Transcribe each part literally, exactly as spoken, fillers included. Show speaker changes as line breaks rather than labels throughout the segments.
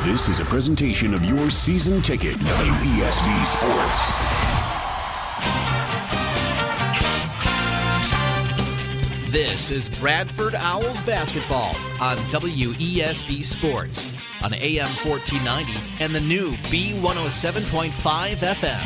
This is a presentation of your season ticket, W E S B Sports.
This is Bradford Owls basketball on W E S B Sports on A M fourteen ninety and the new B one oh seven point five F M.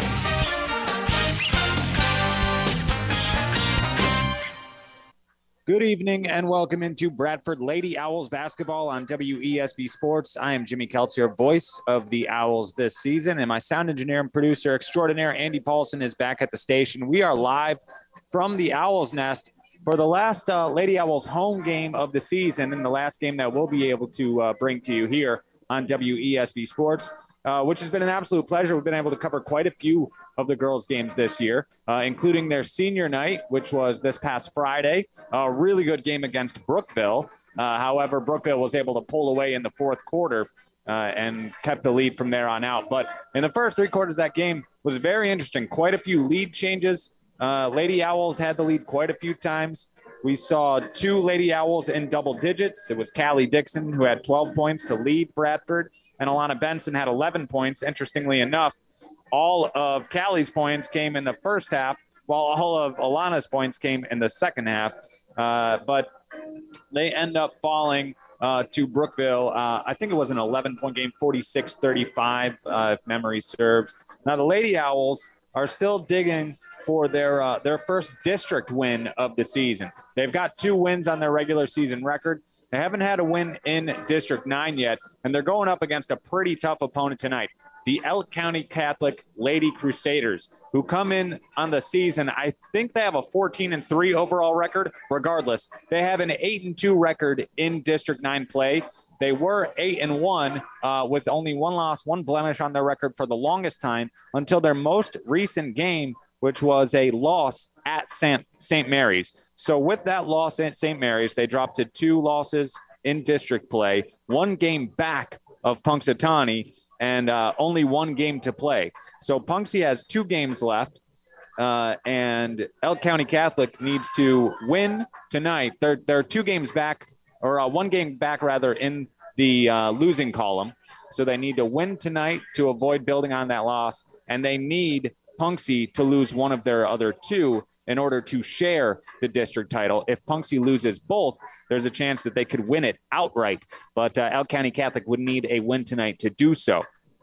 Good evening and welcome into Bradford Lady Owls basketball on W E S B Sports. I am Jimmy Keltzer, voice of the Owls this season, and my sound engineer and producer extraordinaire Andy Paulson is back at the station. We are live from the Owls Nest for the last uh, Lady Owls home game of the season, and the last game that we'll be able to uh, bring to you here on W E S B Sports, uh, which has been an absolute pleasure. We've been able to cover quite a few of the girls' games this year, uh, including their senior night, which was this past Friday. A really good game against Brookville. Uh, however, Brookville was able to pull away in the fourth quarter uh, and kept the lead from there on out. But in the first three quarters of that game was very interesting. Quite a few lead changes. Uh, Lady Owls had the lead quite a few times. We saw two Lady Owls in double digits. It was Callie Dixon, who had twelve points to lead Bradford, and Alana Benson had eleven points. Interestingly enough, all of Callie's points came in the first half, while all of Alana's points came in the second half. Uh, but they end up falling uh, to Brookville. Uh, I think it was an eleven-point game, forty-six thirty-five, uh, if memory serves. Now, the Lady Owls are still digging for their uh, their first district win of the season. They've got two wins on their regular season record. They haven't had a win in District nine yet, and they're going up against a pretty tough opponent tonight, the Elk County Catholic Lady Crusaders, who come in on the season. I think they have a fourteen and three overall record. Regardless, they have an eight and two record in District nine play. They were eight and one uh, with only one loss, one blemish on their record for the longest time until their most recent game, which was a loss at Saint Mary's. So with that loss at Saint Mary's, they dropped to two losses in district play, one game back of Punxsutawney, and uh, only one game to play. So Punxsy has two games left, uh, and Elk County Catholic needs to win tonight. They're, they're two games back, or uh, one game back, rather, in the uh, losing column. So they need to win tonight to avoid building on that loss, and they need Punxsy to lose one of their other two in order to share the district title. If Punxsy loses both, there's a chance that they could win it outright. But uh, Elk County Catholic would need a win tonight to do so.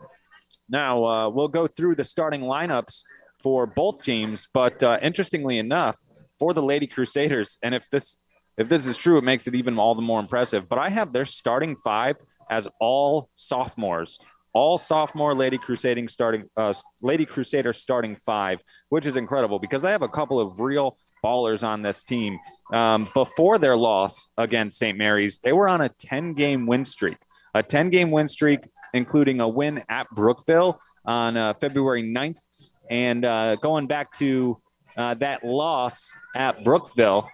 Now, uh, we'll go through the starting lineups for both teams. But uh, interestingly enough, for the Lady Crusaders, and if this if this is true, it makes it even all the more impressive. But I have their starting five as all sophomores. All sophomore Lady Crusading starting, uh, Lady Crusader starting five, which is incredible because they have a couple of real ballers on this team. Um, before their loss against Saint Mary's, they were on a ten-game win streak, a ten-game win streak, including a win at Brookville on uh, February ninth. And uh, going back to uh, that loss at Brookville,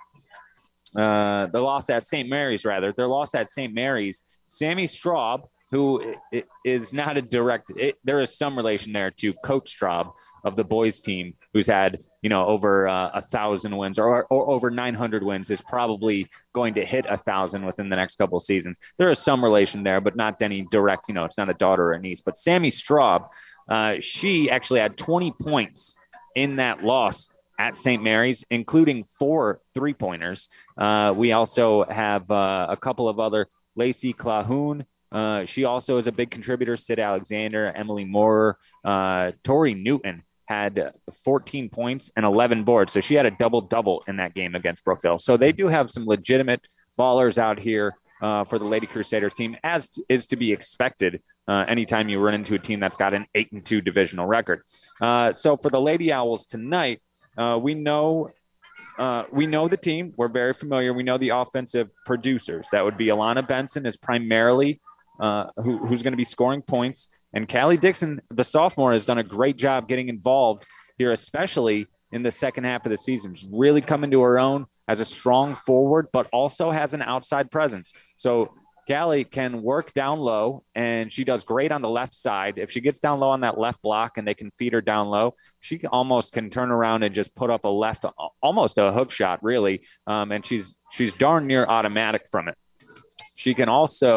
uh, the loss at Saint Mary's, rather, their loss at Saint Mary's, Sammy Straub, who is not a direct, it, there is some relation there to Coach Straub of the boys team, who's had, you know, over uh, a thousand wins or, or over nine hundred wins, is probably going to hit a thousand within the next couple of seasons. There is some relation there, but not any direct, you know, it's not a daughter or a niece. But Sammy Straub, uh, she actually had twenty points in that loss at Saint Mary's, including four three-pointers. Uh, we also have uh, a couple of other, Lacey Clahoun. Uh, she also is a big contributor. Sid Alexander, Emily Moore, uh, Tori Newton had fourteen points and eleven boards. So she had a double-double in that game against Brookville. So they do have some legitimate ballers out here uh, for the Lady Crusaders team, as is to be expected uh, anytime you run into a team that's got an eight and two divisional record. Uh, so for the Lady Owls tonight, uh, we know Uh, we know the team. We're very familiar. We know the offensive producers. That would be Alana Benson is primarily uh, who, who's going to be scoring points. And Callie Dixon, the sophomore, has done a great job getting involved here, especially in the second half of the season. She's really come into her own as a strong forward, but also has an outside presence. So Callie can work down low, and she does great on the left side. If she gets down low on that left block and they can feed her down low, she almost can turn around and just put up a left, almost a hook shot, really. Um, and she's she's darn near automatic from it. She can also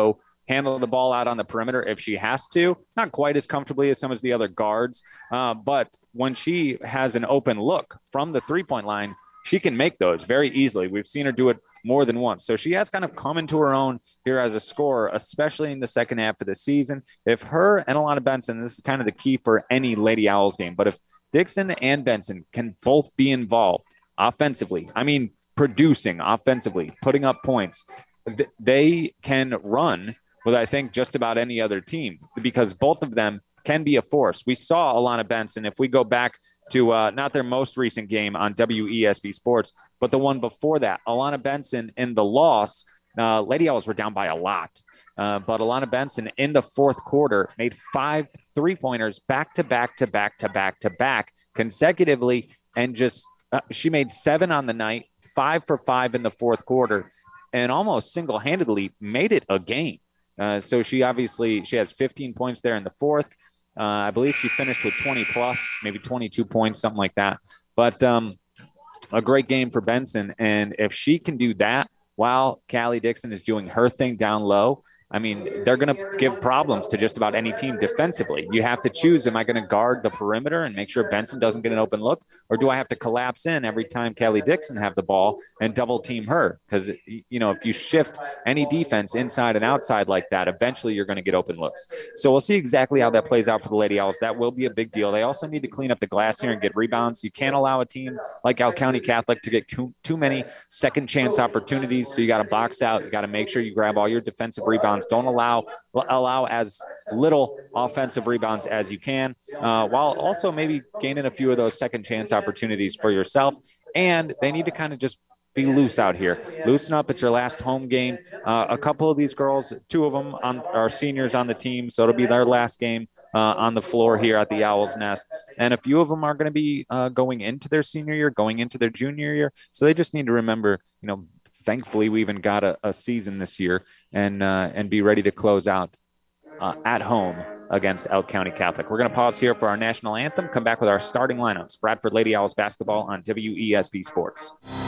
handle the ball out on the perimeter if she has to, not quite as comfortably as some of the other guards. Uh, but when she has an open look from the three-point line, she can make those very easily. We've seen her do it more than once. So she has kind of come into her own here as a scorer, especially in the second half of the season. If her and Alana Benson, this is kind of the key for any Lady Owls game, but if Dixon and Benson can both be involved offensively, I mean, producing offensively, putting up points, th- they can run with, I think, just about any other team, because both of them can be a force. We saw Alana Benson, if we go back to uh, not their most recent game on W E S B Sports, but the one before that, Alana Benson in the loss, uh, Lady Owls were down by a lot. Uh, but Alana Benson in the fourth quarter made five three-pointers back to back to back to back to back consecutively, and just uh, she made seven on the night, five for five in the fourth quarter, and almost single-handedly made it a game. Uh, so she obviously she has fifteen points there in the fourth. Uh, I believe she finished with twenty plus, maybe twenty-two points, something like that. But um, a great game for Benson. And if she can do that while Callie Dixon is doing her thing down low, I mean, they're going to give problems to just about any team defensively. You have to choose, am I going to guard the perimeter and make sure Benson doesn't get an open look? Or do I have to collapse in every time Callie Dixon have the ball and double team her? Because, you know, if you shift any defense inside and outside like that, eventually you're going to get open looks. So we'll see exactly how that plays out for the Lady Owls. That will be a big deal. They also need to clean up the glass here and get rebounds. You can't allow a team like Elk County Catholic to get too, too many second chance opportunities. So you got to box out. You got to make sure you grab all your defensive rebounds. Don't allow allow as little offensive rebounds as you can, uh, while also maybe gaining a few of those second chance opportunities for yourself. And they need to kind of just be loose out here. Loosen up. It's your last home game. Uh, a couple of these girls, two of them on, are seniors on the team, so it'll be their last game uh, on the floor here at the Owl's Nest. And a few of them are going to be uh, going into their senior year, going into their junior year. So they just need to remember, you know, thankfully, we even got a, a season this year, and uh, and be ready to close out uh, at home against Elk County Catholic. We're going to pause here for our national anthem, come back with our starting lineups. Bradford Lady Owls basketball on W E S B Sports.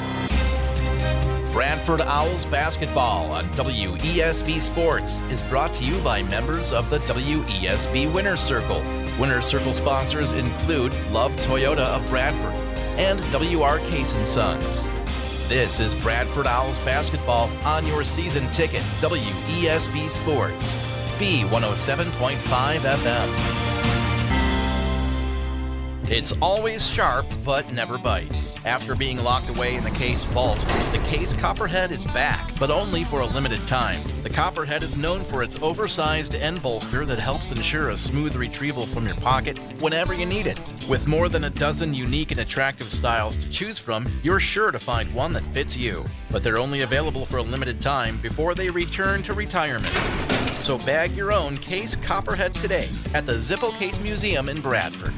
Bradford Owls basketball on W E S B Sports is brought to you by members of the W E S B Winner's Circle. Winner's Circle sponsors include Love Toyota of Bradford and W R Case and Sons. This is Bradford Owls basketball on your season ticket, W E S B Sports, B one oh seven point five F M. It's always sharp, but never bites. After being locked away in the Case vault, the Case Copperhead is back, but only for a limited time. The Copperhead is known for its oversized end bolster that helps ensure a smooth retrieval from your pocket whenever you need it. With more than a dozen unique and attractive styles to choose from, you're sure to find one that fits you. But they're only available for a limited time before they return to retirement. So bag your own Case Copperhead today at the Zippo Case Museum in Bradford.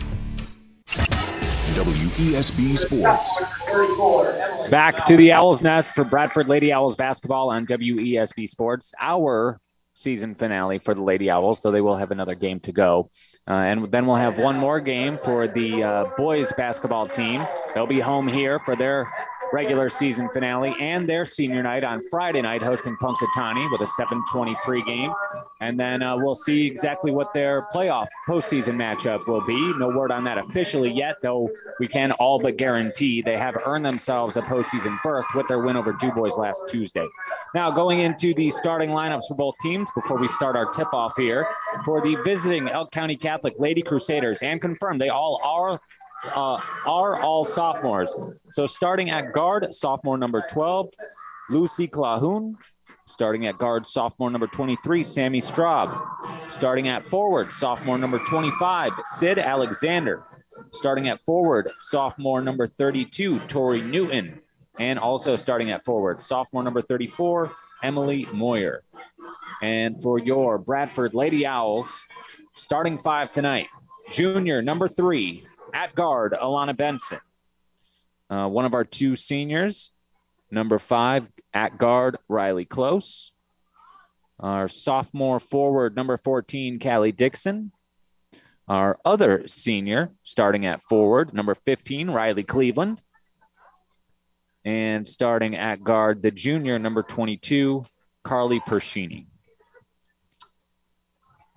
W E S B Sports.
Back to the Owl's Nest for Bradford Lady Owls basketball on W E S B Sports. Our season finale for the Lady Owls, though they will have another game to go. Uh, and then we'll have one more game for the uh, boys basketball team. They'll be home here for their regular season finale and their senior night on Friday night, hosting Punxsutawney with a seven twenty pregame. And then uh, we'll see exactly what their playoff postseason matchup will be. No word on that officially yet, though we can all but guarantee they have earned themselves a postseason berth with their win over DuBois last Tuesday. Now, going into the starting lineups for both teams before we start our tip-off here, for the visiting Elk County Catholic Lady Crusaders, and confirmed they all are Uh, are all sophomores. So starting at guard, sophomore number twelve, Lucy Clahoun. Starting at guard, sophomore number twenty-three, Sammy Straub. Starting at forward, sophomore number twenty-five, Sid Alexander. Starting at forward, sophomore number thirty-two, Tori Newton. And also starting at forward, sophomore number thirty-four, Emily Moyer. And for your Bradford Lady Owls, starting five tonight, junior number three, at guard, Alana Benson. Uh, one of our two seniors, number five, at guard, Riley Close. Our sophomore forward, number fourteen, Callie Dixon. Our other senior, starting at forward, number fifteen, Riley Cleveland. And starting at guard, the junior, number twenty-two, Carly Pershini.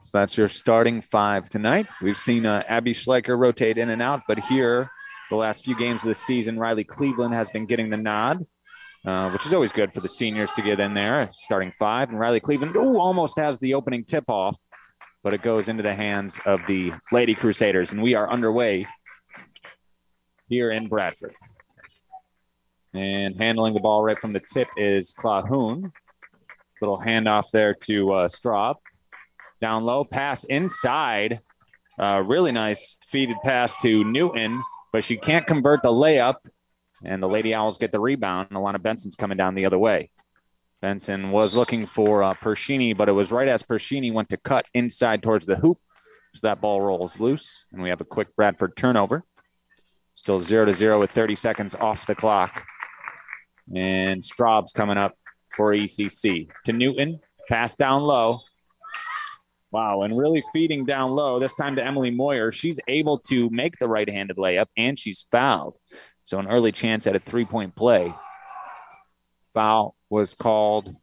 So that's your starting five tonight. We've seen uh, Abby Schleicher rotate in and out, but here, the last few games of the season, Riley Cleveland has been getting the nod, uh, which is always good for the seniors to get in there, starting five. And Riley Cleveland, ooh, almost has the opening tip-off, but it goes into the hands of the Lady Crusaders, and we are underway here in Bradford. And handling the ball right from the tip is Clahoun. Little handoff there to uh, Straub. Down low, pass inside. Uh, really nice feeded pass to Newton, but she can't convert the layup, and the Lady Owls get the rebound. Alana Benson's coming down the other way. Benson was looking for uh, Pershini, but it was right as Pershini went to cut inside towards the hoop, so that ball rolls loose, and we have a quick Bradford turnover. Still zero to zero with thirty seconds off the clock. And Straub's coming up for E C C. To Newton, pass down low. Wow, and really feeding down low, this time to Emily Moyer. She's able to make the right-handed layup, and she's fouled. So an early chance at a three-point play. Foul was called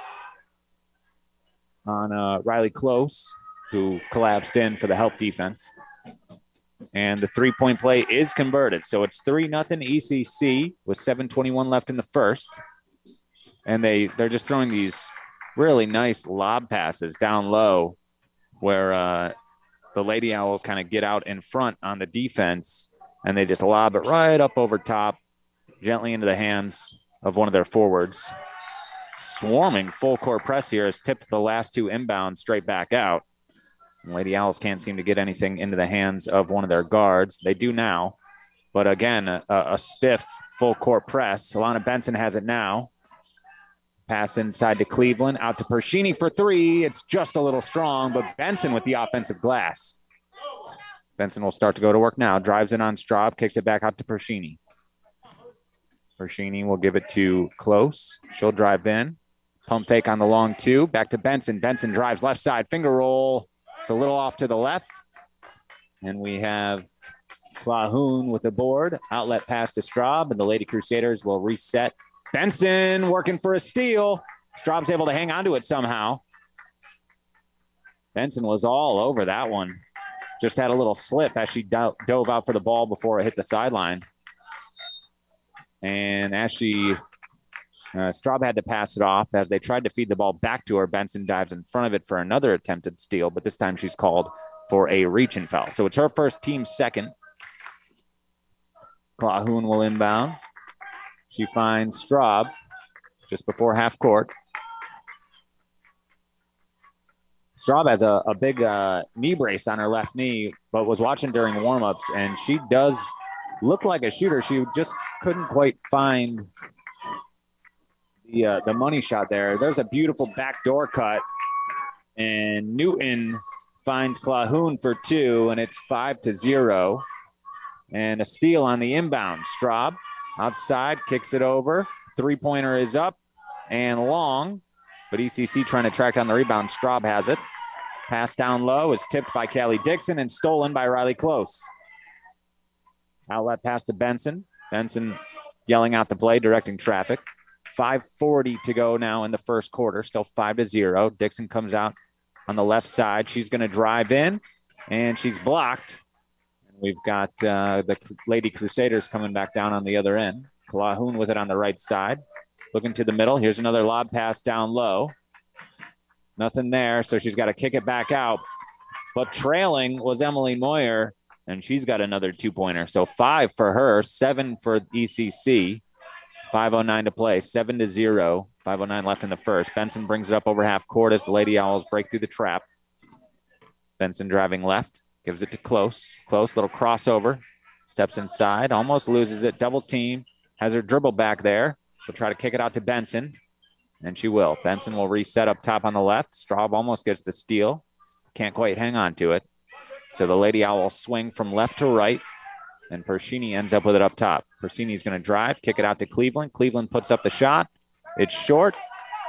on uh, Riley Close, who collapsed in for the help defense. And the three-point play is converted. So it's three nothing E C C with seven twenty-one left in the first. And they, they're just throwing these really nice lob passes down low where uh, the Lady Owls kind of get out in front on the defense, and they just lob it right up over top, gently into the hands of one of their forwards. Swarming full court press here has tipped the last two inbounds straight back out. And Lady Owls can't seem to get anything into the hands of one of their guards. They do now, but again, a, a stiff full court press. Alana Benson has it now. Pass inside to Cleveland, out to Pershini for three. It's just a little strong, but Benson with the offensive glass. Benson will start to go to work now. Drives in on Straub, kicks it back out to Pershini. Pershini will give it to Close. She'll drive in. Pump fake on the long two. Back to Benson. Benson drives left side. Finger roll. It's a little off to the left. And we have Clahoun with the board. Outlet pass to Straub, and the Lady Crusaders will reset. Benson working for a steal. Straub's able to hang on to it somehow. Benson was all over that one. Just had a little slip as she do- dove out for the ball before it hit the sideline. And as she, uh, Straub had to pass it off as they tried to feed the ball back to her. Benson dives in front of it for another attempted steal, but this time she's called for a reach and foul. So it's her first, team second. Clahoun will inbound. She finds Straub just before half court. Straub has a, a big uh, knee brace on her left knee, but was watching during warmups, and she does look like a shooter. She just couldn't quite find the uh, the money shot there. There's a beautiful backdoor cut, and Newton finds Clahoun for two, and it's five to zero. And a steal on the inbound. Straub outside, kicks it over. Three-pointer is up and long, but E C C trying to track down the rebound. Straub has it. Pass down low is tipped by Callie Dixon and stolen by Riley Close. Outlet pass to Benson. Benson yelling out the play, directing traffic. five forty to go now in the first quarter, still five to zero. Dixon comes out on the left side. She's going to drive in, and she's blocked. We've got uh, the Lady Crusaders coming back down on the other end. Clahoun with it on the right side. Looking to the middle. Here's another lob pass down low. Nothing there, so she's got to kick it back out. But trailing was Emily Moyer, and she's got another two-pointer. So five for her, seven for E C C. five oh nine to play, seven to zero. five oh nine left in the first. Benson brings it up over half court as the Lady Owls break through the trap. Benson driving left. Gives it to Close. Close, little crossover. Steps inside, almost loses it. Double team. Has her dribble back there. She'll try to kick it out to Benson, and she will. Benson will reset up top on the left. Straub almost gets the steal. Can't quite hang on to it. So the Lady Owls swing from left to right, and Pershini ends up with it up top. Pershini's going to drive, kick it out to Cleveland. Cleveland puts up the shot. It's short.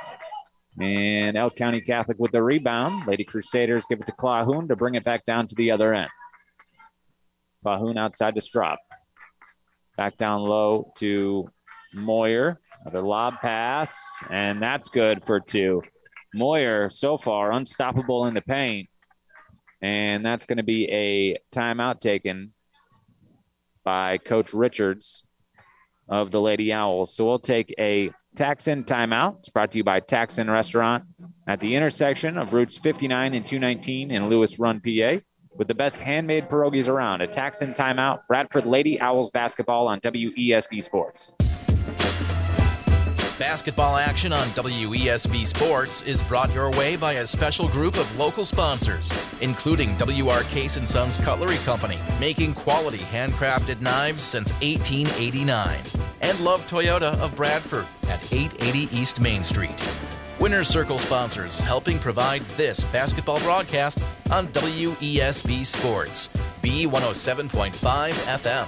And Elk County Catholic with the rebound. Lady Crusaders give it to Clahoun to bring it back down to the other end. Clahoun outside to Straub. Back down low to Moyer. Another lob pass, and that's good for two. Moyer, so far, unstoppable in the paint. And that's going to be a timeout taken by Coach Richards of the Lady Owls. So we'll take a Taxon timeout. It's brought to you by Taxon Restaurant at the intersection of routes fifty-nine and two nineteen in Lewis Run, P A, with the best handmade pierogies around. A Taxon timeout. Bradford Lady Owls basketball on W E S B Sports.
Basketball action on W E S B Sports is brought your way by a special group of local sponsors, including W R Case and Sons Cutlery Company, making quality handcrafted knives since eighteen eighty-nine, and Love Toyota of Bradford at eight eighty East Main Street. Winner's Circle sponsors helping provide this basketball broadcast on W E S B Sports, B one oh seven point five F M.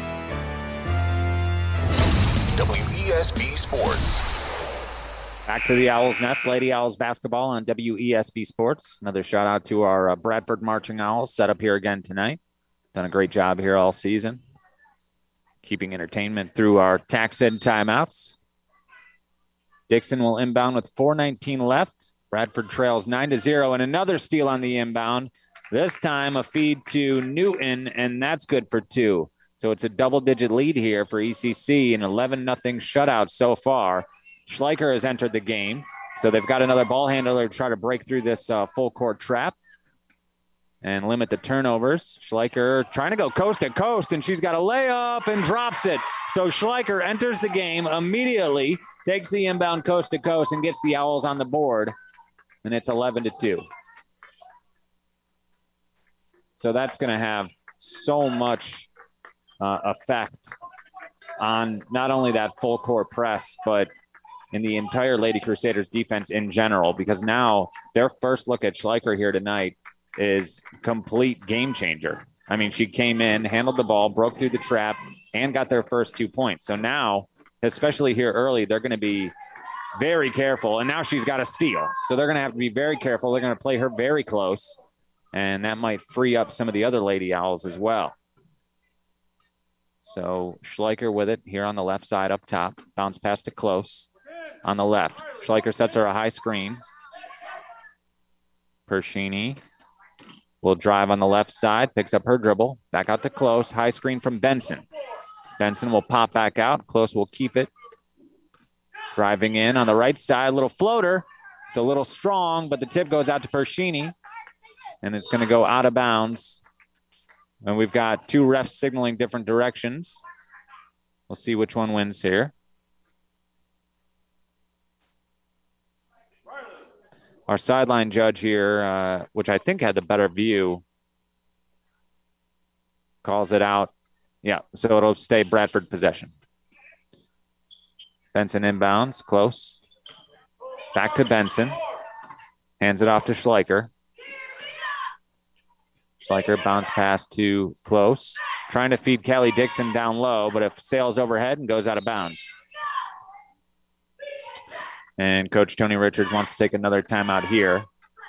W E S B Sports.
Back to the Owls Nest, Lady Owls basketball on W E S B Sports. Another shout out to our uh, Bradford Marching Owls set up here again tonight. Done a great job here all season, keeping entertainment through our Taxon timeouts. Dixon will inbound with four nineteen left. Bradford trails nine to zero, and another steal on the inbound. This time a feed to Newton, and that's good for two. So it's a double-digit lead here for E C C, an eleven nothing shutout so far. Schleicher has entered the game, so they've got another ball handler to try to break through this uh, full-court trap and limit the turnovers. Schleicher trying to go coast to coast, and she's got a layup and drops it. So Schleicher enters the game immediately, takes the inbound coast to coast, and gets the Owls on the board, and it's eleven to two. So that's going to have so much Uh, effect on not only that full court press, but in the entire Lady Crusaders defense in general, because now their first look at Schleicher here tonight is complete game changer. I mean, she came in, handled the ball, broke through the trap, and got their first two points. So now, especially here early, they're going to be very careful. And now she's got a steal. So they're going to have to be very careful. They're going to play her very close, and that might free up some of the other Lady Owls as well. So Schleicher with it here on the left side up top. Bounce pass to Close on the left. Schleicher sets her a high screen. Pershini will drive on the left side, picks up her dribble. Back out to Close. High screen from Benson. Benson will pop back out. Close will keep it. Driving in on the right side. Little floater. It's a little strong, but the tip goes out to Pershini. And it's going to go out of bounds. And we've got two refs signaling different directions. We'll see which one wins here. Our sideline judge here, uh, which I think had the better view, calls it out. Yeah, so it'll stay Bradford possession. Benson inbounds, Close. Back to Benson. Hands it off to Schleicher. Schleicher bounce pass to Close. Trying to feed Callie Dixon down low, but it sails overhead and goes out of bounds. And Coach Tony Richards wants to take another timeout here.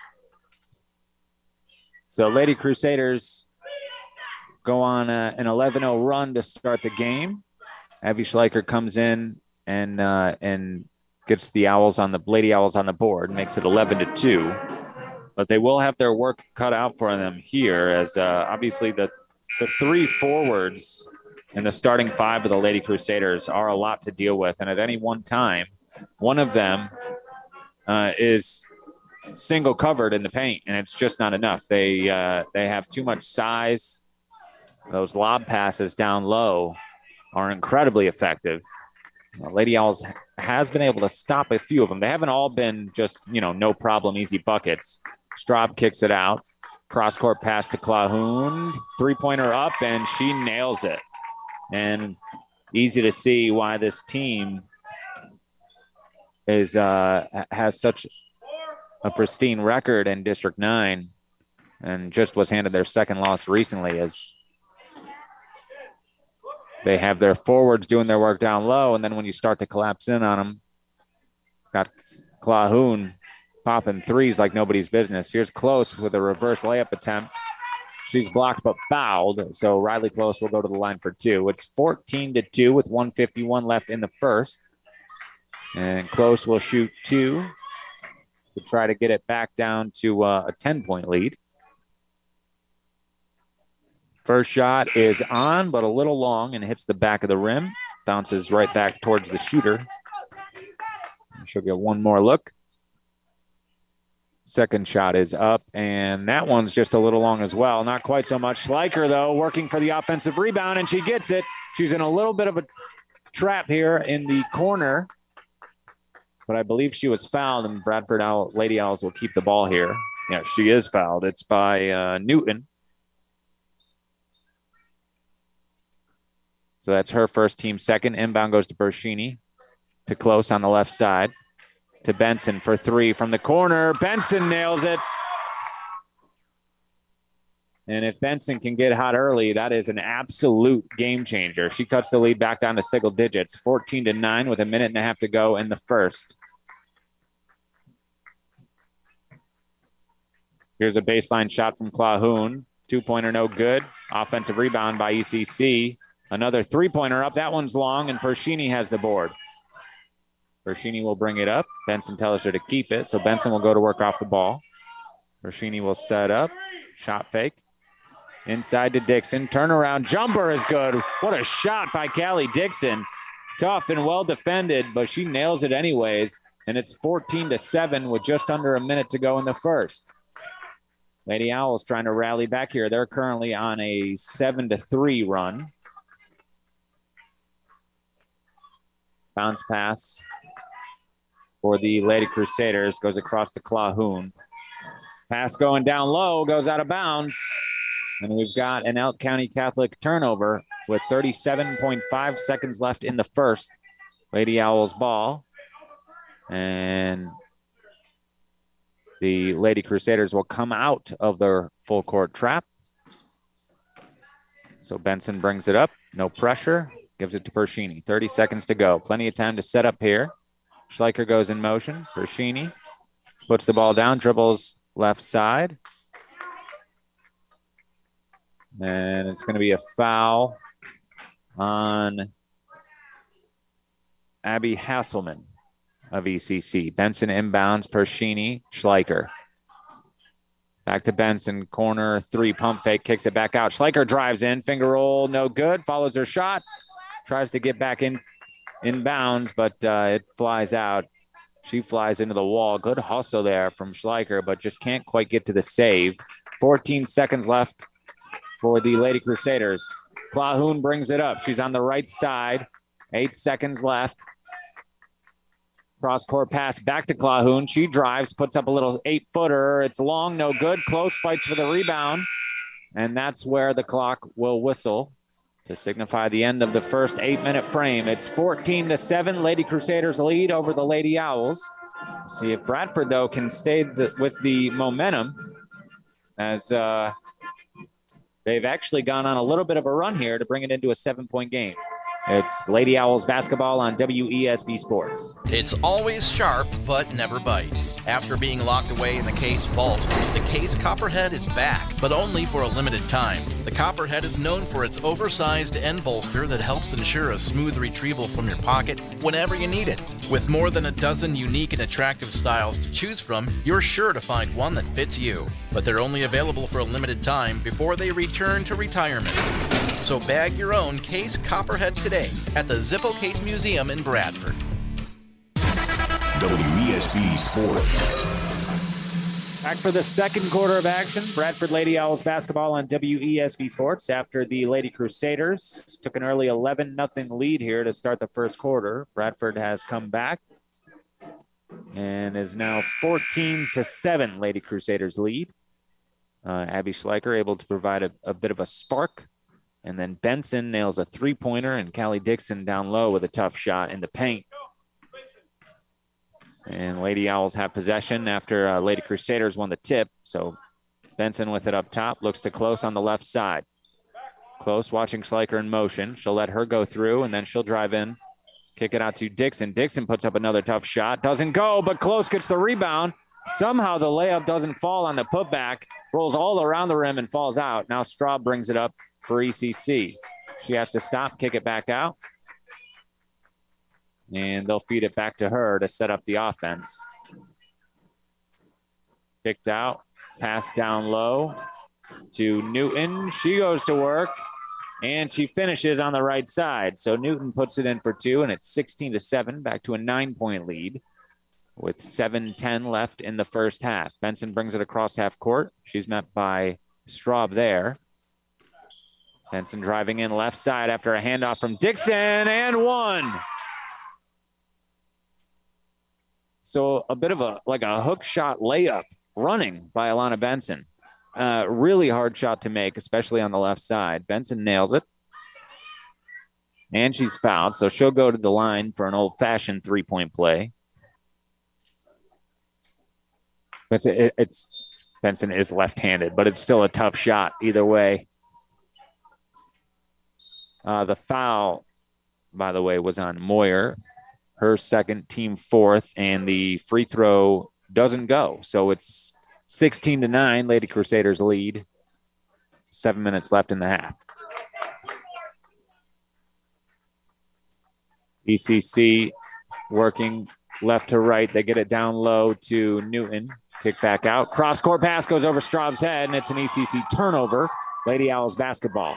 So Lady Crusaders go on a, an eleven oh run to start the game. Abby Schleicher comes in and uh, and gets the Owls on the Lady Owls on the board, makes it eleven to two. But they will have their work cut out for them here, as uh, obviously the, the three forwards in the starting five of the Lady Crusaders are a lot to deal with. And at any one time, one of them uh, is single covered in the paint, and it's just not enough. They, uh, they have too much size. Those lob passes down low are incredibly effective. Lady Owls has been able to stop a few of them. They haven't all been just, you know, no problem, easy buckets. Straub kicks it out. Cross-court pass to Clahoun. Three-pointer up, and she nails it. And easy to see why this team is uh, has such a pristine record in District nine and just was handed their second loss recently, as they have their forwards doing their work down low, and then when you start to collapse in on them, got Clahoun popping threes like nobody's business. Here's Close with a reverse layup attempt. She's blocked but fouled, so Riley Close will go to the line for two. It's fourteen to two with one fifty-one left in the first. And Close will shoot two to try to get it back down to uh, a ten-point lead. First shot is on, but a little long and hits the back of the rim. Bounces right back towards the shooter. She'll get one more look. Second shot is up, and that one's just a little long as well. Not quite so much. Schleicher, though, working for the offensive rebound, and she gets it. She's in a little bit of a trap here in the corner, but I believe she was fouled, and Bradford Owl, Lady Owls will keep the ball here. Yeah, she is fouled. It's by uh, Newton. So that's her first, team second. Inbound goes to Bershini. To Close on the left side. To Benson for three from the corner. Benson nails it. And if Benson can get hot early, that is an absolute game changer. She cuts the lead back down to single digits, fourteen to nine with a minute and a half to go in the first. Here's a baseline shot from Clahoun. Two-pointer no good. Offensive rebound by E C C. Another three-pointer up. That one's long, and Pershini has the board. Pershini will bring it up. Benson tells her to keep it, so Benson will go to work off the ball. Pershini will set up. Shot fake. Inside to Dixon. Turnaround jumper is good. What a shot by Callie Dixon. Tough and well defended, but she nails it anyways. And it's fourteen to seven with just under a minute to go in the first. Lady Owls trying to rally back here. They're currently on a seven to three run. Bounce pass for the Lady Crusaders goes across to Clahoun. Pass going down low, goes out of bounds. And we've got an Elk County Catholic turnover with thirty-seven point five seconds left in the first. Lady Owls ball. And the Lady Crusaders will come out of their full court trap. So Benson brings it up. No pressure. Gives it to Pershini. thirty seconds to go. Plenty of time to set up here. Schleicher goes in motion. Pershini puts the ball down, dribbles left side. And it's going to be a foul on Abby Hasselman of E C C. Benson inbounds, Pershini, Schleicher. Back to Benson, corner three, pump fake, kicks it back out. Schleicher drives in, finger roll, no good, follows her shot. Tries to get back in inbounds, but uh, it flies out. She flies into the wall. Good hustle there from Schleicher, but just can't quite get to the save. fourteen seconds left for the Lady Crusaders. Clahoun brings it up. She's on the right side. Eight seconds left. Cross-court pass back to Clahoun. She drives, puts up a little eight-footer. It's long, no good. Close, fights for the rebound. And that's where the clock will whistle to signify the end of the first eight-minute frame. It's fourteen to seven. Lady Crusaders lead over the Lady Owls. See if Bradford, though, can stay the, with the momentum as uh, they've actually gone on a little bit of a run here to bring it into a seven-point game. It's Lady Owls basketball on W E S B Sports.
It's always sharp, but never bites. After being locked away in the Case vault, the Case Copperhead is back, but only for a limited time. The Copperhead is known for its oversized end bolster that helps ensure a smooth retrieval from your pocket whenever you need it. With more than a dozen unique and attractive styles to choose from, you're sure to find one that fits you. But they're only available for a limited time before they return to retirement. So bag your own Case Copperhead today at the Zippo Case Museum in Bradford.
W E S B Sports.
Back for the second quarter of action. Bradford Lady Owls basketball on W E S B Sports after the Lady Crusaders took an early eleven nothing lead here to start the first quarter. Bradford has come back and is now fourteen to seven Lady Crusaders lead. Uh, Abby Schleicher able to provide a, a bit of a spark. And then Benson nails a three-pointer, and Callie Dixon down low with a tough shot in the paint. And Lady Owls have possession after uh, Lady Crusaders won the tip. So Benson with it up top, looks to Close on the left side. Close watching Schleicher in motion. She'll let her go through, and then she'll drive in, kick it out to Dixon. Dixon puts up another tough shot. Doesn't go, but Close gets the rebound. Somehow the layup doesn't fall on the putback. Rolls all around the rim and falls out. Now Straub brings it up for E C C. She has to stop, kick it back out. And they'll feed it back to her to set up the offense. Kicked out, pass down low. to Newton. She goes to work, and she finishes on the right side. So Newton puts it in for two, and it's sixteen to seven, back to a nine-point lead with seven ten left in the first half. Benson brings it across half court. She's met by Straub there. Benson driving in left side after a handoff from Dixon, and one. So a bit of a like a hook shot layup running by Alana Benson. Uh, really hard shot to make, especially on the left side. Benson nails it. And she's fouled, so she'll go to the line for an old-fashioned three-point play. It's, it, it's Benson is left-handed, but it's still a tough shot either way. Uh, the foul, by the way, was on Moyer, her second, team fourth, and the free throw doesn't go. So it's sixteen to nine, Lady Crusaders lead. Seven minutes left in the half. E C C working left to right. They get it down low to Newton. Kick back out. Cross-court pass goes over Straub's head, and it's an E C C turnover. Lady Owls basketball.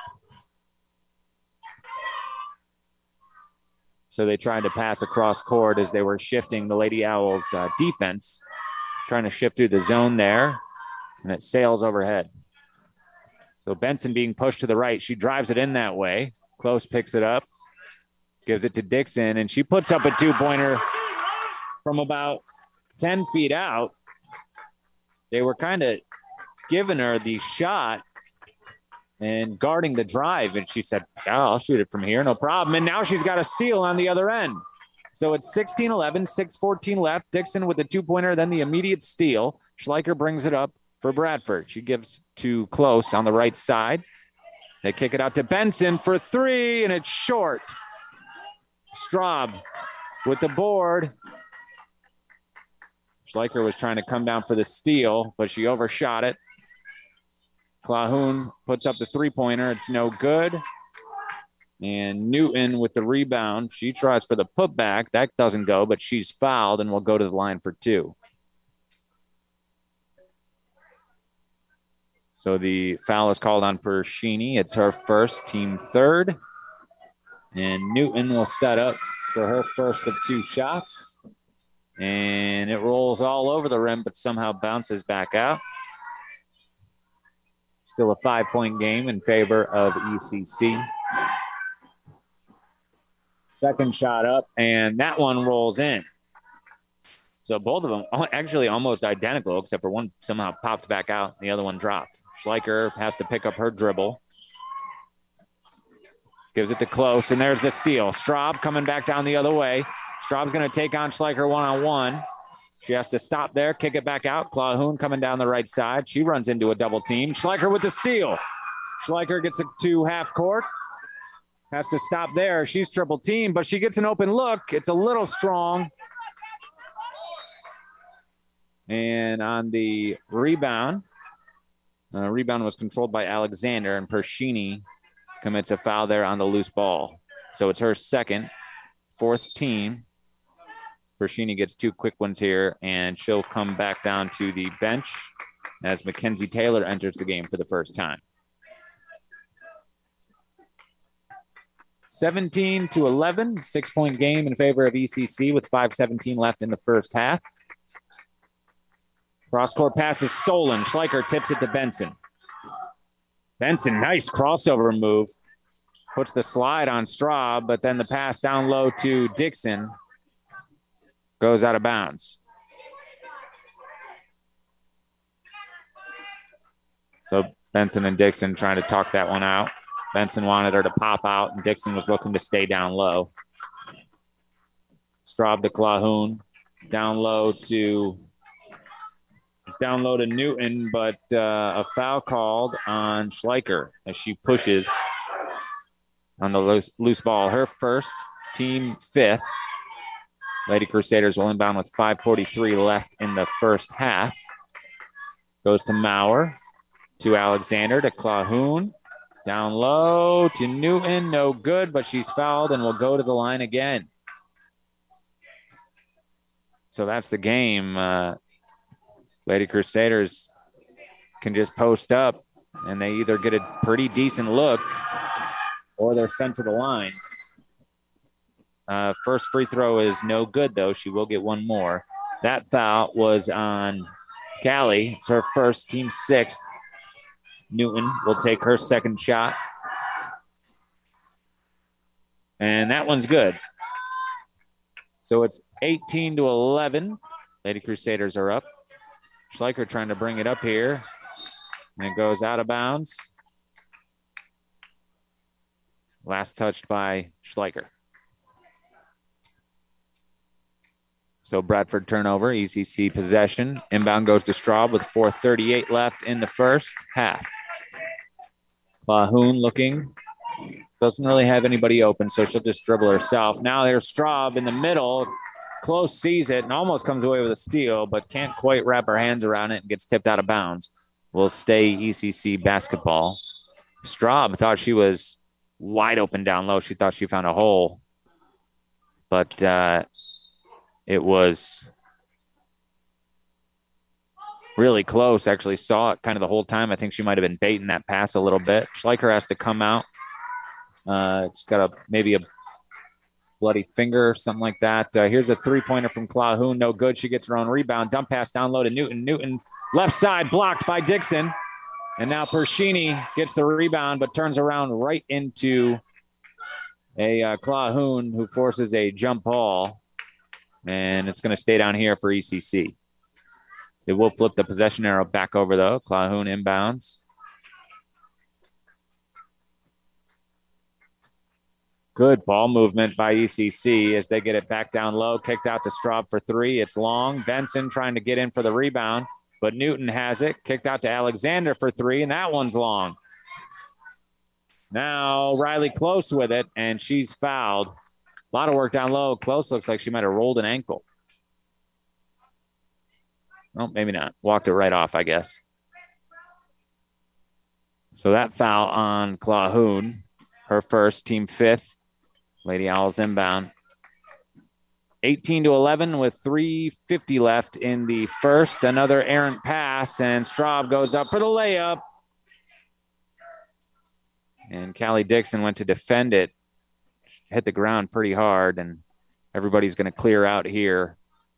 So they tried to pass across court as they were shifting the Lady Owls uh, defense, trying to shift through the zone there, and it sails overhead. So Benson being pushed to the right. She drives it in that way. Close picks it up, gives it to Dixon, and she puts up a two-pointer from about ten feet out. They were kind of giving her the shot and guarding the drive, and she said, yeah, I'll shoot it from here, no problem. And now she's got a steal on the other end. So it's sixteen eleven, six fourteen left. Dixon with the two-pointer, then the immediate steal. Schleicher brings it up for Bradford. She gives to Close on the right side. They kick it out to Benson for three, and it's short. Straub with the board. Schleicher was trying to come down for the steal, but she overshot it. Clahoun puts up the three-pointer. It's no good. And Newton with the rebound. She tries for the putback. That doesn't go, but she's fouled and will go to the line for two. So the foul is called on Pershini. It's her first, team third. And Newton will set up for her first of two shots. And it rolls all over the rim, but somehow bounces back out. Still a five-point game in favor of E C C. Second shot up, and that one rolls in. So both of them actually almost identical, except for one somehow popped back out, and the other one dropped. Schleicher has to pick up her dribble. Gives it to Close, and there's the steal. Straub coming back down the other way. Straub's going to take on Schleicher one-on-one. She has to stop there, kick it back out. Clahoun coming down the right side. She runs into a double team. Schleicher with the steal. Schleicher gets it to half court. Has to stop there. She's triple team, but she gets an open look. It's a little strong. And on the rebound, uh, rebound was controlled by Alexander, and Pershini commits a foul there on the loose ball. So it's her second, fourth team. Pershini gets two quick ones here, and she'll come back down to the bench as Mackenzie Taylor enters the game for the first time. seventeen to eleven, six-point game in favor of E C C with five seventeen left in the first half. Cross-court pass is stolen. Schleicher tips it to Benson. Benson, nice crossover move. Puts the slide on Straub, but then the pass down low to Dixon goes out of bounds. So Benson and Dixon trying to talk that one out. Benson wanted her to pop out, and Dixon was looking to stay down low. Straub to Clahoun. Down low to, it's down low to Newton, but uh, a foul called on Schleicher as she pushes on the loose, loose ball. Her first, team fifth. Lady Crusaders will inbound with five forty-three left in the first half. Goes to Maurer, to Alexander, to Clahoun. Down low to Newton, no good, but she's fouled and will go to the line again. So that's the game. Uh, Lady Crusaders can just post up, and they either get a pretty decent look or they're sent to the line. Uh, first free throw is no good, though. She will get one more. That foul was on Callie. It's her first, team sixth. Newton will take her second shot. And that one's good. So it's eighteen to eleven. Lady Crusaders are up. Schleicher trying to bring it up here. And it goes out of bounds. Last touched by Schleicher. So Bradford turnover, E C C possession. Inbound goes to Straub with four thirty-eight left in the first half. Clahoon looking. Doesn't really have anybody open, so she'll just dribble herself. Now there's Straub in the middle. Close sees it and almost comes away with a steal, but can't quite wrap her hands around it and gets tipped out of bounds. Will stay E C C basketball. Straub thought she was wide open down low. She thought she found a hole. But uh, it was really close. Actually saw it kind of the whole time. I think she might have been baiting that pass a little bit. Schleicher has to come out. Uh, it's got a maybe a bloody finger or something like that. Uh, here's a three-pointer from Clahoon. No good. She gets her own rebound. Dump pass down low to Newton. Newton left side blocked by Dixon. And now Pershini gets the rebound but turns around right into a uh, Clahoon who forces a jump ball. And it's going to stay down here for E C C. They will flip the possession arrow back over, though. Clahoon inbounds. Good ball movement by E C C as they get it back down low. Kicked out to Straub for three. It's long. Benson trying to get in for the rebound, but Newton has it. Kicked out to Alexander for three, and that one's long. Now Riley Close with it, and she's fouled. A lot of work down low. Close looks like she might have rolled an ankle. Oh, maybe not. Walked it right off, I guess. So that foul on Clahoon, her first, team fifth. Lady Owls inbound. eighteen to eleven with three fifty left in the first. Another errant pass, and Straub goes up for the layup. And Callie Dixon went to defend it. Hit the ground pretty hard, and everybody's going to clear out here.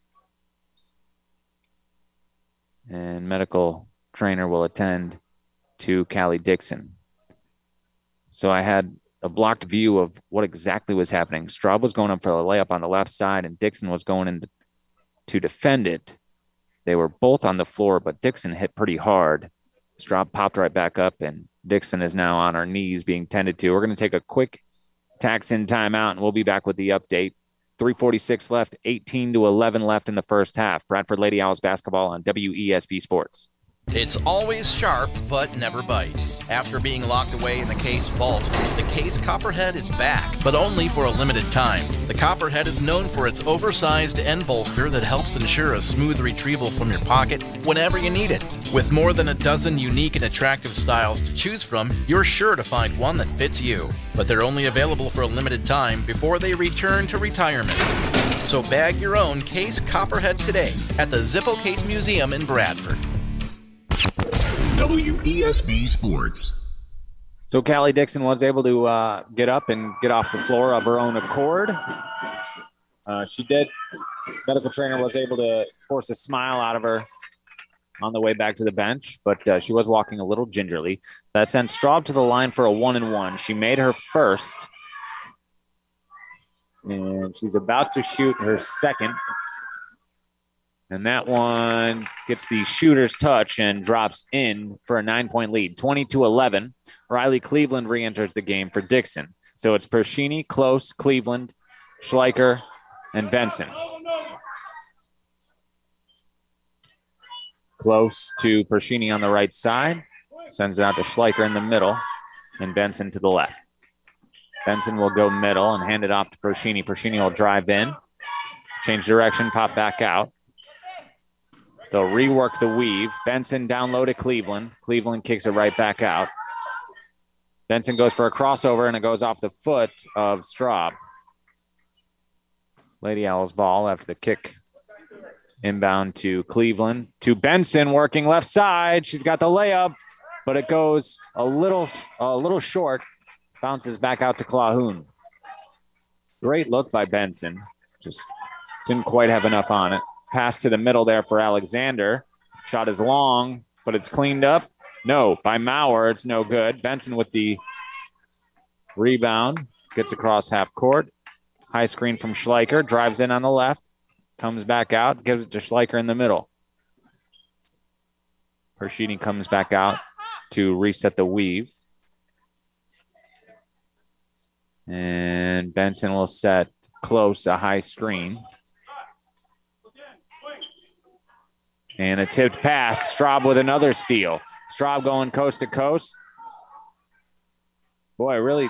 And medical trainer will attend to Callie Dixon. So I had a blocked view of what exactly was happening. Straub was going up for the layup on the left side, and Dixon was going in to, to defend it. They were both on the floor, but Dixon hit pretty hard. Straub popped right back up, and Dixon is now on her knees being tended to. We're going to take a quick tax-in timeout, and we'll be back with the update. three forty-six left, eighteen to eleven left in the first half. Bradford Lady Owls basketball on W E S B Sports.
It's always sharp, but never bites. After being locked away in the Case vault, the Case Copperhead is back, but only for a limited time. The Copperhead is known for its oversized end bolster that helps ensure a smooth retrieval from your pocket whenever you need it. With more than a dozen unique and attractive styles to choose from, you're sure to find one that fits you. But they're only available for a limited time before they return to retirement. So bag your own Case Copperhead today at the Zippo Case Museum in Bradford.
W E S B Sports.
So Callie Dixon was able to uh, get up and get off the floor of her own accord. Uh, she did. Medical trainer was able to force a smile out of her on the way back to the bench, but uh, she was walking a little gingerly. That sent Straub to the line for a one and one. She made her first, and she's about to shoot her second. And that one gets the shooter's touch and drops in for a nine-point lead, twenty to eleven. Riley Cleveland re-enters the game for Dixon. So it's Pershini, Close, Cleveland, Schleicher, and Benson. Close to Pershini on the right side. Sends it out to Schleicher in the middle, and Benson to the left. Benson will go middle and hand it off to Pershini. Pershini will drive in, change direction, pop back out. They'll rework the weave. Benson down low to Cleveland. Cleveland kicks it right back out. Benson goes for a crossover, and it goes off the foot of Straub. Lady Owls ball after the kick Inbound to Cleveland, to Benson, working left side. She's got the layup, but it goes a little, a little short. Bounces back out to Clahoun. Great look by Benson. Just didn't quite have enough on it. Pass to the middle there for Alexander. Shot is long, but it's cleaned up. No, by Maurer, it's no good. Benson with the rebound. Gets across half court. High screen from Schleicher. Drives in on the left. Comes back out. Gives it to Schleicher in the middle. Pershini comes back out to reset the weave. And Benson will set close a high screen. And a tipped pass. Straub with another steal. Straub going coast to coast. Boy, really,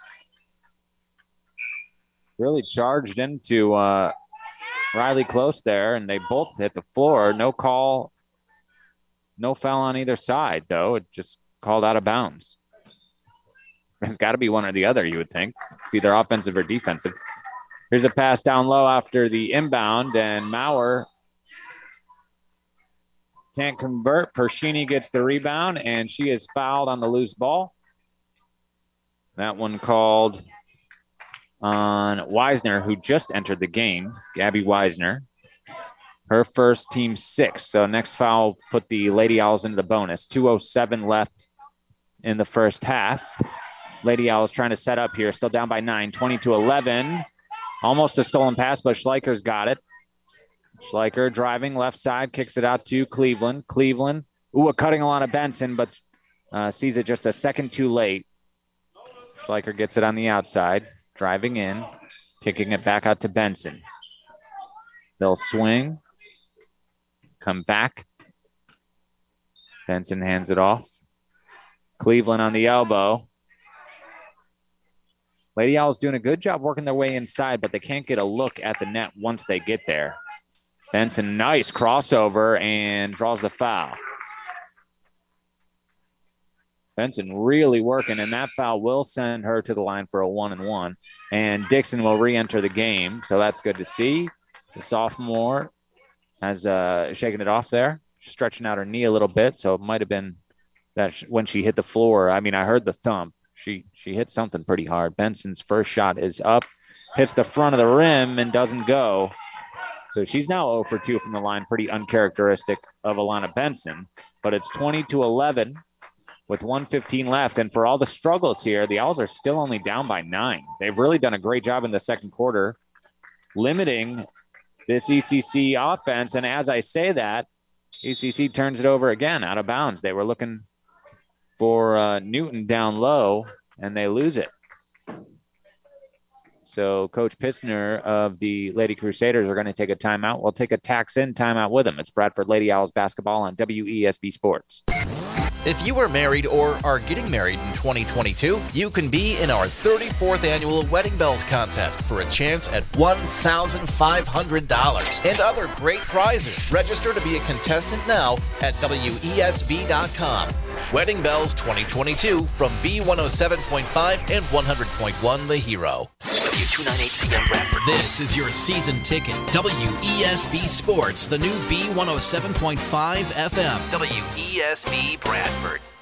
really charged into uh, Riley Close there, and they both hit the floor. No call, no foul on either side, though. It just called out of bounds. It's got to be one or the other, you would think. It's either offensive or defensive. Here's a pass down low after the inbound, and Maurer can't convert. Pershini gets the rebound, and she is fouled on the loose ball. That one called on Wisner, who just entered the game, Gabby Wisner. Her first, team six. So next foul put the Lady Owls into the bonus. two oh seven left in the first half. Lady Owls trying to set up here, still down by nine, twenty to eleven. Almost a stolen pass, but Schleicher's got it. Schleicher driving left side, kicks it out to Cleveland. Cleveland, ooh, a cutting along of Benson, but uh, sees it just a second too late. Schleicher gets it on the outside, driving in, kicking it back out to Benson. They'll swing, come back. Benson hands it off. Cleveland on the elbow. Lady Owls doing a good job working their way inside, but they can't get a look at the net once they get there. Benson, nice crossover, and draws the foul. Benson really working, and that foul will send her to the line for a one and one. And Dixon will re-enter the game, so that's good to see. The sophomore has uh, shaken it off there, stretching out her knee a little bit, so it might have been that when she hit the floor. I mean, I heard the thump. She she hit something pretty hard. Benson's first shot is up, hits the front of the rim and doesn't go. So she's now zero for two from the line, pretty uncharacteristic of Alana Benson. But it's twenty to eleven with one fifteen left. And for all the struggles here, the Owls are still only down by nine. They've really done a great job in the second quarter, limiting this E C C offense. And as I say that, E C C turns it over again out of bounds. They were looking for uh, Newton down low, and they lose it. So Coach Pissner of the Lady Crusaders are going to take a timeout. We'll take a tax-in timeout with them. It's Bradford Lady Owls basketball on W E S B Sports.
If you are married or are getting married in twenty twenty-two, you can be in our thirty-fourth annual Wedding Bells contest for a chance at one thousand five hundred dollars and other great prizes. Register to be a contestant now at W E S B dot com. Wedding Bells twenty twenty-two from B one oh seven point five and one hundred point one The Hero.
W two ninety-eight C M Bradford.
This is your season ticket. W E S B Sports, the new B one oh seven point five F M.
W E S B Bradford.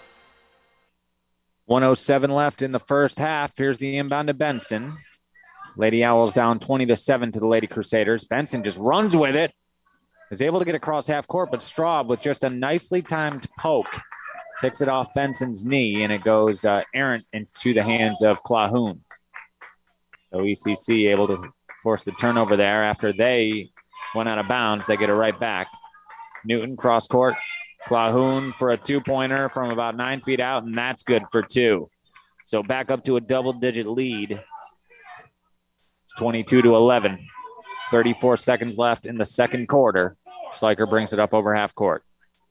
one oh seven left in the first half. Here's the inbound to Benson. Lady Owls down twenty to seven to the Lady Crusaders. Benson just runs with it. Is able to get across half court, but Straub with just a nicely timed poke takes it off Benson's knee, and it goes uh, errant into the hands of Clahoun. So E C C able to force the turnover there. After they went out of bounds, they get it right back. Newton cross court. Clahoun for a two-pointer from about nine feet out, and that's good for two. So back up to a double-digit lead. It's twenty-two to eleven. thirty-four seconds left in the second quarter. Schleicher brings it up over half court.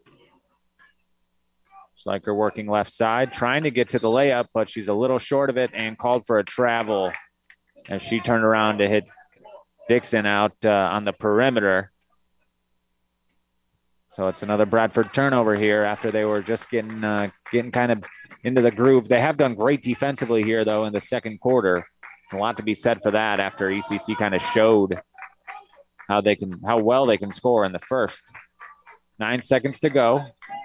Schleicher working left side, trying to get to the layup, but she's a little short of it and called for a travel as she turned around to hit Dixon out uh, on the perimeter. So it's another Bradford turnover here after they were just getting uh, getting kind of into the groove. They have done great defensively here, though, in the second quarter. A lot to be said for that after E C C kind of showed how they can, how well they can score in the first. Nine seconds to go.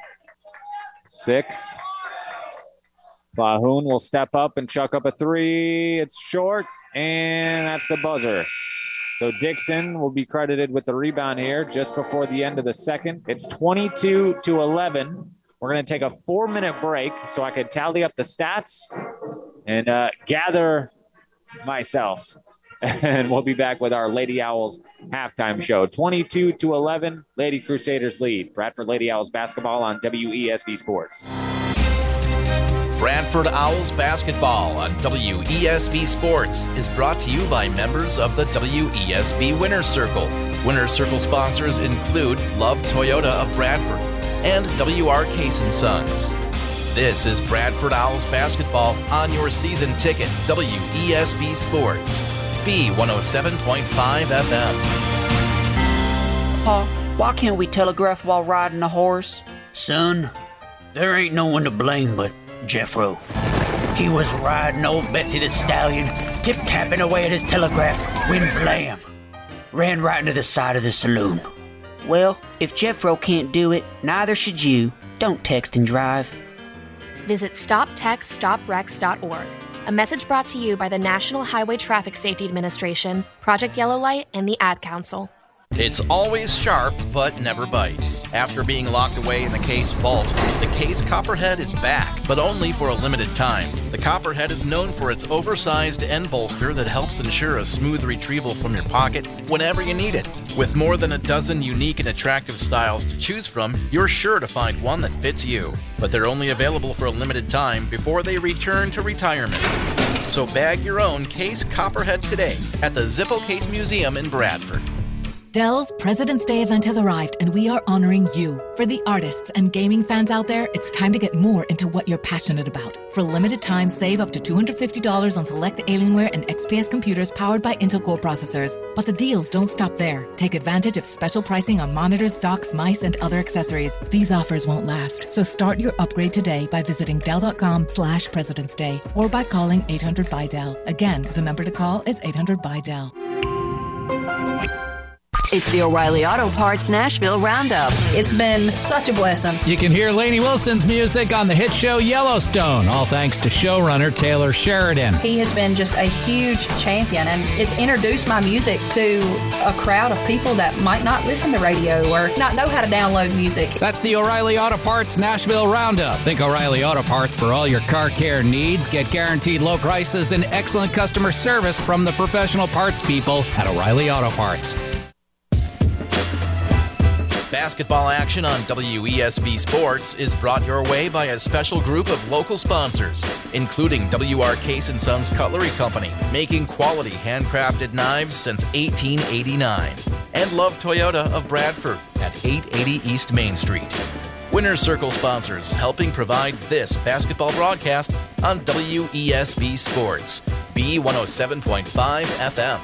Six. Bahoun will step up and chuck up a three. It's short, and that's the buzzer. So Dixon will be credited with the rebound here just before the end of the second. It's twenty-two to eleven. We're going to take a four-minute break so I can tally up the stats and uh, gather myself. And we'll be back with our Lady Owls halftime show. twenty-two to eleven, Lady Crusaders lead. Bradford Lady Owls basketball on W E S B Sports.
Bradford Owls basketball on W E S B Sports is brought to you by members of the W E S B Winner's Circle. Winner's Circle sponsors include Love Toyota of Bradford and W R Case and Sons. This is Bradford Owls basketball on your season ticket, W E S B Sports, B one oh seven point five F M.
Pa, why can't we telegraph while riding a horse?
Son, there ain't no one to blame but Jeffro. He was riding old Betsy the Stallion, tip-tapping away at his telegraph when blam! Ran right into the side of the saloon.
Well, if Jeffro can't do it, neither should you. Don't text and drive.
Visit stop text stop wrecks dot org. A message brought to you by the National Highway Traffic Safety Administration, Project Yellow Light, and the Ad Council.
It's always sharp, but never bites. After being locked away in the Case vault, the Case Copperhead is back, but only for a limited time. The Copperhead is known for its oversized end bolster that helps ensure a smooth retrieval from your pocket whenever you need it. With more than a dozen unique and attractive styles to choose from, you're sure to find one that fits you. But they're only available for a limited time before they return to retirement. So bag your own Case Copperhead today at the Zippo Case Museum in Bradford.
Dell's President's Day event has arrived, and we are honoring you. For the artists and gaming fans out there, it's time to get more into what you're passionate about. For a limited time, save up to two hundred fifty dollars on select Alienware and X P S computers powered by Intel Core processors. But the deals don't stop there. Take advantage of special pricing on monitors, docks, mice, and other accessories. These offers won't last, so start your upgrade today by visiting Dell.com slash President's Day or by calling eight hundred by Dell. Again, the number to call is eight hundred by Dell.
It's the O'Reilly Auto Parts Nashville Roundup.
It's been such a blessing.
You can hear Lainey Wilson's music on the hit show Yellowstone, all thanks to showrunner Taylor Sheridan.
He has been just a huge champion, and it's introduced my music to a crowd of people that might not listen to radio or not know how to download music.
That's the O'Reilly Auto Parts Nashville Roundup. Think O'Reilly Auto Parts for all your car care needs. Get guaranteed low prices and excellent customer service from the professional parts people at O'Reilly Auto Parts.
Basketball action on W E S B Sports is brought your way by a special group of local sponsors, including W R Case and Sons Cutlery Company, making quality handcrafted knives since eighteen eighty-nine, and Love Toyota of Bradford at eight eighty East Main Street. Winner's Circle sponsors helping provide this basketball broadcast on W E S B Sports, B one oh seven point five F M.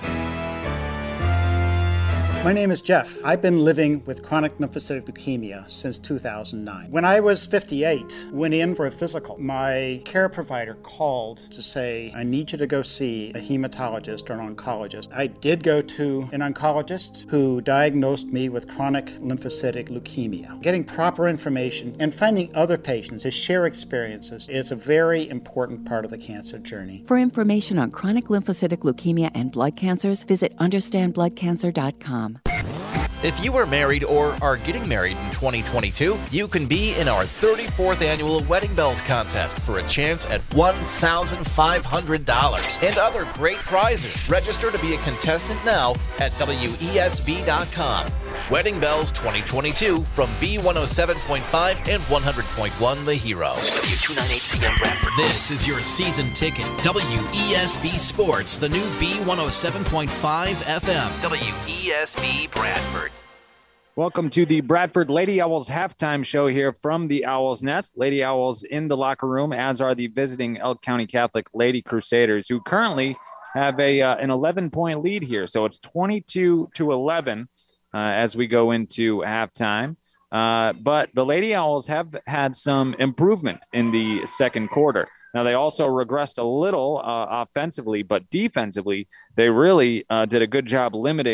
My name is Jeff. I've been living with chronic lymphocytic leukemia since two thousand nine. When I was fifty-eight, went in for a physical. My care provider called to say, I need you to go see a hematologist or an oncologist. I did go to an oncologist who diagnosed me with chronic lymphocytic leukemia. Getting proper information and finding other patients to share experiences is a very important part of the cancer journey.
For information on chronic lymphocytic leukemia and blood cancers, visit understand blood cancer dot com.
If you are married or are getting married in twenty twenty-two, you can be in our thirty-fourth annual Wedding Bells contest for a chance at one thousand five hundred dollars and other great prizes. Register to be a contestant now at W E S B dot com. Wedding Bells twenty twenty-two from B one oh seven point five and one hundred point one The Hero.
W two ninety-eight C M Bradford.
This is your season ticket. W E S B Sports, the new B one oh seven point five F M.
W E S B Bradford.
Welcome to the Bradford Lady Owls halftime show here from the Owls Nest. Lady Owls in the locker room, as are the visiting Elk County Catholic Lady Crusaders, who currently have a uh, an eleven-point lead here. So it's twenty-two to eleven uh, as we go into halftime. Uh, but the Lady Owls have had some improvement in the second quarter. Now, they also regressed a little uh, offensively, but defensively, they really uh, did a good job limiting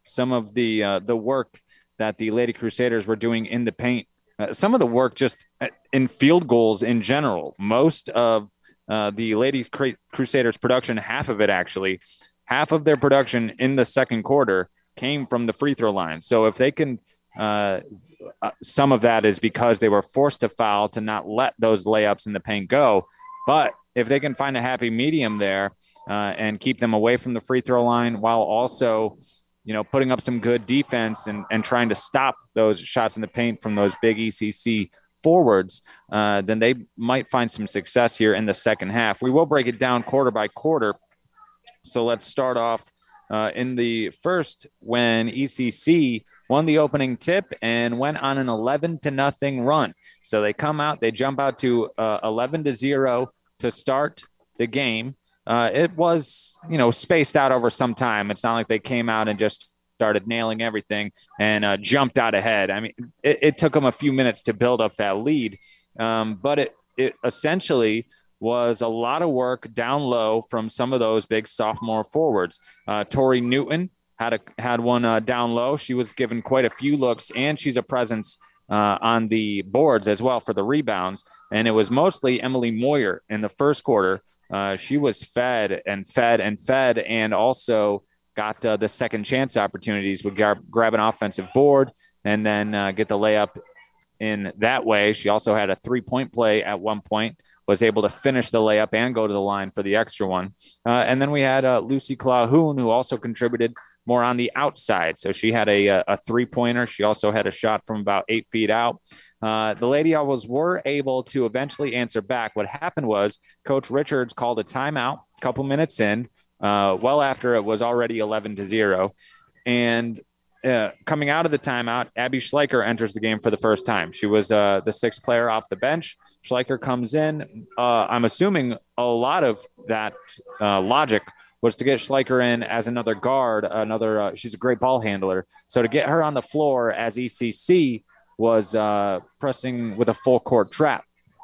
some of the uh, the work that the Lady Crusaders were doing in the paint. Uh, some of the work just in field goals in general. Most of uh, the Lady Crusaders production, half of it actually, half of their production in the second quarter came from the free throw line. So if they can, uh, uh, some of that is because they were forced to foul to not let those layups in the paint go. But if they can find a happy medium there uh, and keep them away from the free throw line while also, you know, putting up some good defense and, and trying to stop those shots in the paint from those big E C C forwards, uh, then they might find some success here in the second half. We will break it down quarter by quarter. So let's start off uh, in the first when E C C won the opening tip and went on an eleven to nothing run. So they come out, they jump out to uh, eleven to zero to start the game. Uh, it was, you know, spaced out over some time. It's not like they came out and just started nailing everything and uh, jumped out ahead. I mean, it, it took them a few minutes to build up that lead, um, but it, it essentially was a lot of work down low from some of those big sophomore forwards. Uh, Tori Newton had a, had one uh, down low. She was given quite a few looks, and she's a presence uh, on the boards as well for the rebounds. And it was mostly Emily Moyer in the first quarter. Uh, she was fed and fed and fed and also got uh, the second chance opportunities, would gar- grab an offensive board and then uh, get the layup in that way. She also had a three-point play at one point, was able to finish the layup and go to the line for the extra one. Uh, and then we had uh, Lucy Clahoon, who also contributed more on the outside. So she had a, a three-pointer. She also had a shot from about eight feet out. Uh, the Lady Owls were able to eventually answer back. What happened was Coach Richards called a timeout a couple minutes in, uh, well after it was already eleven to zero. And Uh, coming out of the timeout, Abby Schleicher enters the game for the first time. She was uh, the sixth player off the bench. Schleicher comes in. Uh, I'm assuming a lot of that uh, logic was to get Schleicher in as another guard, another. Uh, she's a great ball handler. So to get her on the floor as E C C was uh, pressing with a full court trap.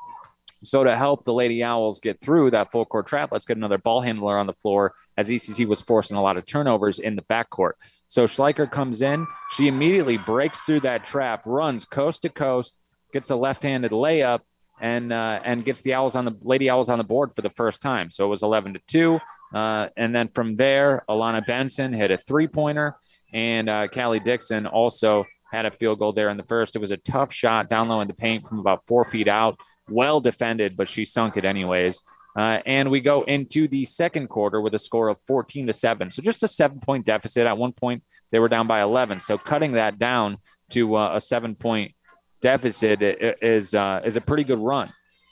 So to help the Lady Owls get through that full court trap, let's get another ball handler on the floor as E C C was forcing a lot of turnovers in the backcourt. So Schleicher comes in. She immediately breaks through that trap, runs coast to coast, gets a left-handed layup, and uh, and gets the Owls on the Lady Owls on the board for the first time. So it was eleven to two. Uh, and then from there, Alana Benson hit a three-pointer, and uh, Callie Dixon also had a field goal there in the first. It was a tough shot down low in the paint from about four feet out. Well defended, but she sunk it anyways. Uh, and we go into the second quarter with a score of fourteen to seven. So just a seven-point deficit. At one point, they were down by eleven. So cutting that down to uh, a seven-point deficit is, uh, is a pretty good run.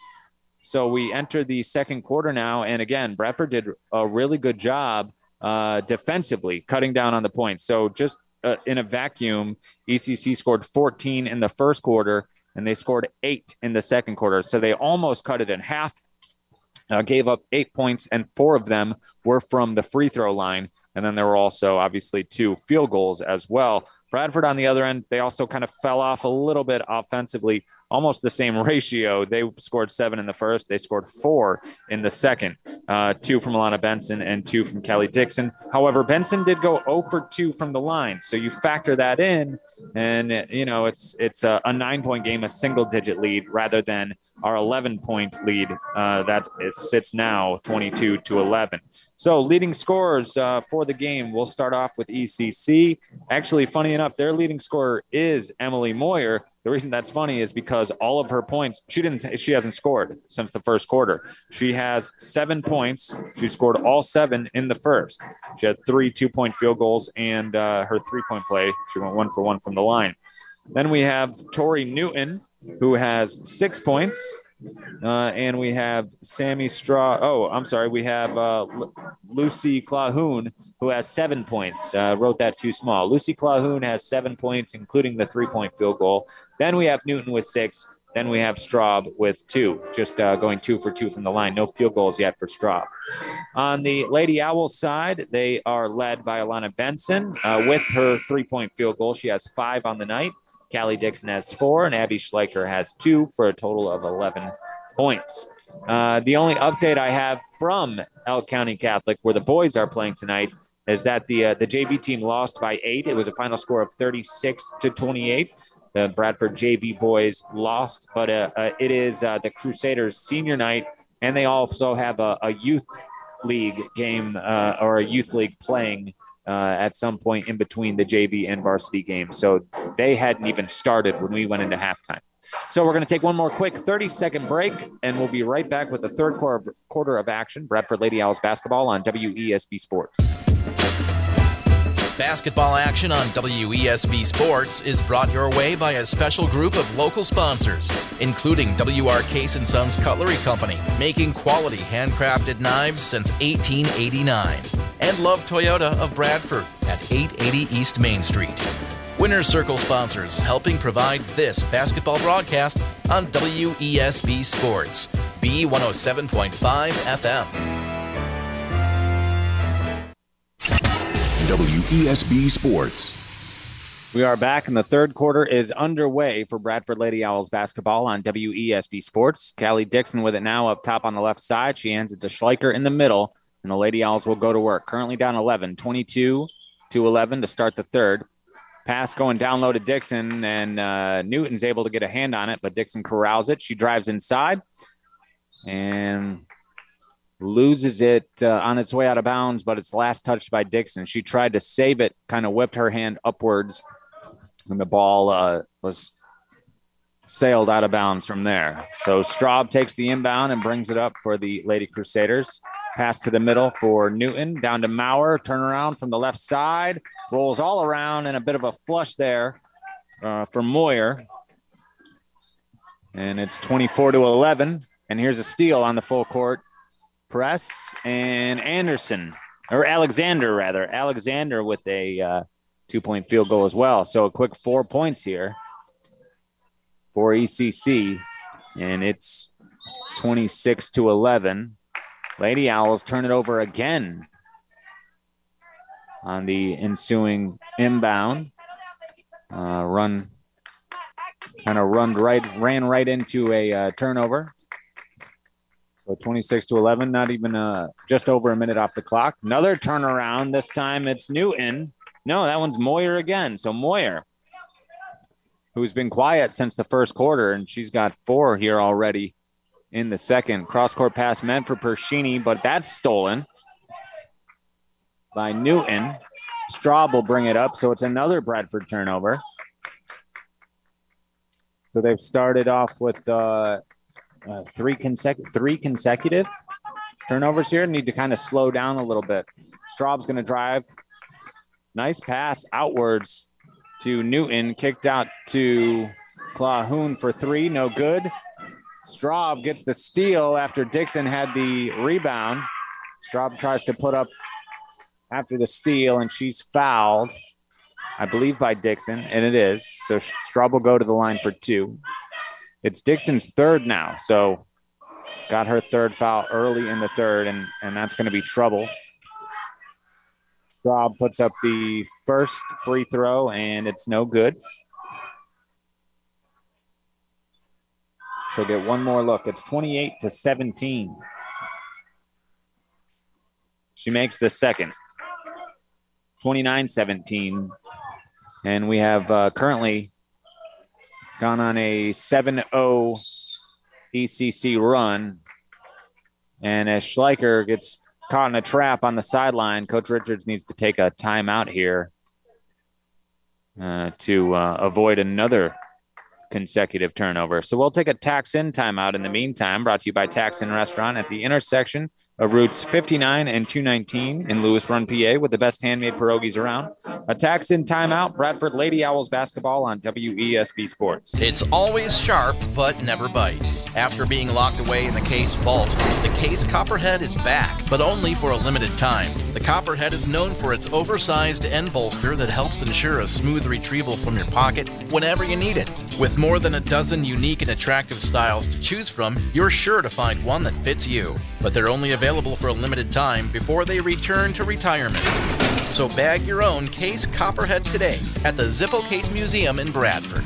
So we enter the second quarter now. And again, Bradford did a really good job uh, defensively, cutting down on the points. So just uh, in a vacuum, E C C scored fourteen in the first quarter, and they scored eight in the second quarter. So they almost cut it in half, uh, gave up eight points, and four of them were from the free throw line. And then there were also obviously two field goals as well. Bradford on the other end, they also kind of fell off a little bit offensively, almost the same ratio. They scored seven in the first. They scored four in the second, uh, two from Alana Benson and two from Kelly Dixon. However, Benson did go zero for two from the line. So you factor that in and, you know, it's it's a, a nine-point game, a single-digit lead rather than our eleven-point lead uh, that it sits now twenty-two to eleven. So leading scorers uh, for the game, we'll start off with E C C. Actually, funny enough, their leading scorer is Emily Moyer. The reason that's funny is because all of her points, she didn't, she hasn't scored since the first quarter. She has seven points. She scored all seven in the first. She had three two-point field goals and uh, her three-point play. She went one for one from the line. Then we have Tori Newton, who has six points. Uh, and we have Sammy Straw. Oh, I'm sorry. We have uh, L- Lucy Clahoon, who has seven points. Uh, wrote that too small. Lucy Clahoon has seven points, including the three-point field goal. Then we have Newton with six. Then we have Straub with two, just uh, going two for two from the line. No field goals yet for Straub. On the Lady Owls side, they are led by Alana Benson uh, with her three-point field goal. She has five on the night. Callie Dixon has four, and Abby Schleicher has two for a total of eleven points. Uh, the only update I have from Elk County Catholic, where the boys are playing tonight, is that the uh, the J V team lost by eight. It was a final score of thirty-six to twenty-eight. The Bradford J V boys lost, but uh, uh, it is uh, the Crusaders senior night, and they also have a, a youth league game uh, or a youth league playing uh, at some point in between the J V and varsity games. So they hadn't even started when we went into halftime. So we're going to take one more quick thirty-second break, and we'll be right back with the third quarter of action. Bradford Lady Owls basketball on W E S B Sports.
Basketball action on W E S B Sports is brought your way by a special group of local sponsors, including W R Case and Sons Cutlery Company, making quality handcrafted knives since eighteen eighty-nine, and Love Toyota of Bradford at eight eighty East Main Street. Winner's Circle sponsors helping provide this basketball broadcast on W E S B Sports, B one oh seven point five F M.
W E S B Sports.
We are back, and the third quarter is underway for Bradford Lady Owls basketball on W E S B Sports. Callie Dixon with it now up top on the left side. She hands it to Schleicher in the middle, and the Lady Owls will go to work. Currently down eleven, twenty-two to eleven to start the third. Pass going down low to Dixon, and uh, Newton's able to get a hand on it, but Dixon corrals it. She drives inside and loses it uh, on its way out of bounds, but it's last touched by Dixon. She tried to save it, kind of whipped her hand upwards, and the ball uh, was sailed out of bounds from there. So Straub takes the inbound and brings it up for the Lady Crusaders. Pass to the middle for Newton, down to Maurer, turnaround from the left side, rolls all around, and a bit of a flush there uh, for Moyer. And it's twenty-four to eleven, and here's a steal on the full court press, and Anderson, or Alexander rather, Alexander with a uh, two-point field goal as well. So a quick four points here for E C C, and it's twenty-six to eleven. Lady Owls turn it over again on the ensuing inbound. Uh, run, kind of run right, ran right into a uh, turnover. So twenty-six to eleven, not even uh, just over a minute off the clock. Another turnaround. This time it's Newton. No, that one's Moyer again. So Moyer, who's been quiet since the first quarter, and she's got four here already in the second. Cross-court pass meant for Pershini, but that's stolen by Newton. Straub will bring it up, so it's another Bradford turnover. So they've started off with uh, uh, three, consecu- three consecutive turnovers here. Need to kind of slow down a little bit. Straub's going to drive. Nice pass outwards to Newton. Kicked out to Clahoon for three. No good. Straub gets the steal after Dixon had the rebound. Straub tries to put up after the steal, and she's fouled, I believe, by Dixon, and it is. So Straub will go to the line for two. It's Dixon's third now, so got her third foul early in the third, and, and that's going to be trouble. Straub puts up the first free throw, and it's no good. She'll get one more look. It's twenty-eight to seventeen. She makes the second. twenty-nine seventeen. And we have uh, currently gone on a seven oh E C C run. And as Schleicher gets caught in a trap on the sideline, Coach Richards needs to take a timeout here uh, to uh, avoid another consecutive turnover. So we'll take a Tax-In timeout in the meantime, brought to you by Tax-In Restaurant at the intersection of routes fifty-nine and two nineteen in Lewis Run, P A, with the best handmade pierogies around. A Tax-In timeout, Bradford Lady Owls basketball on W E S B Sports.
It's always sharp, but never bites. After being locked away in the Case vault, the Case Copperhead is back, but only for a limited time. The Copperhead is known for its oversized end bolster that helps ensure a smooth retrieval from your pocket whenever you need it. With more than a dozen unique and attractive styles to choose from, you're sure to find one that fits you. But they're only available for a limited time before they return to retirement. So bag your own Case Copperhead today at the Zippo Case Museum in Bradford.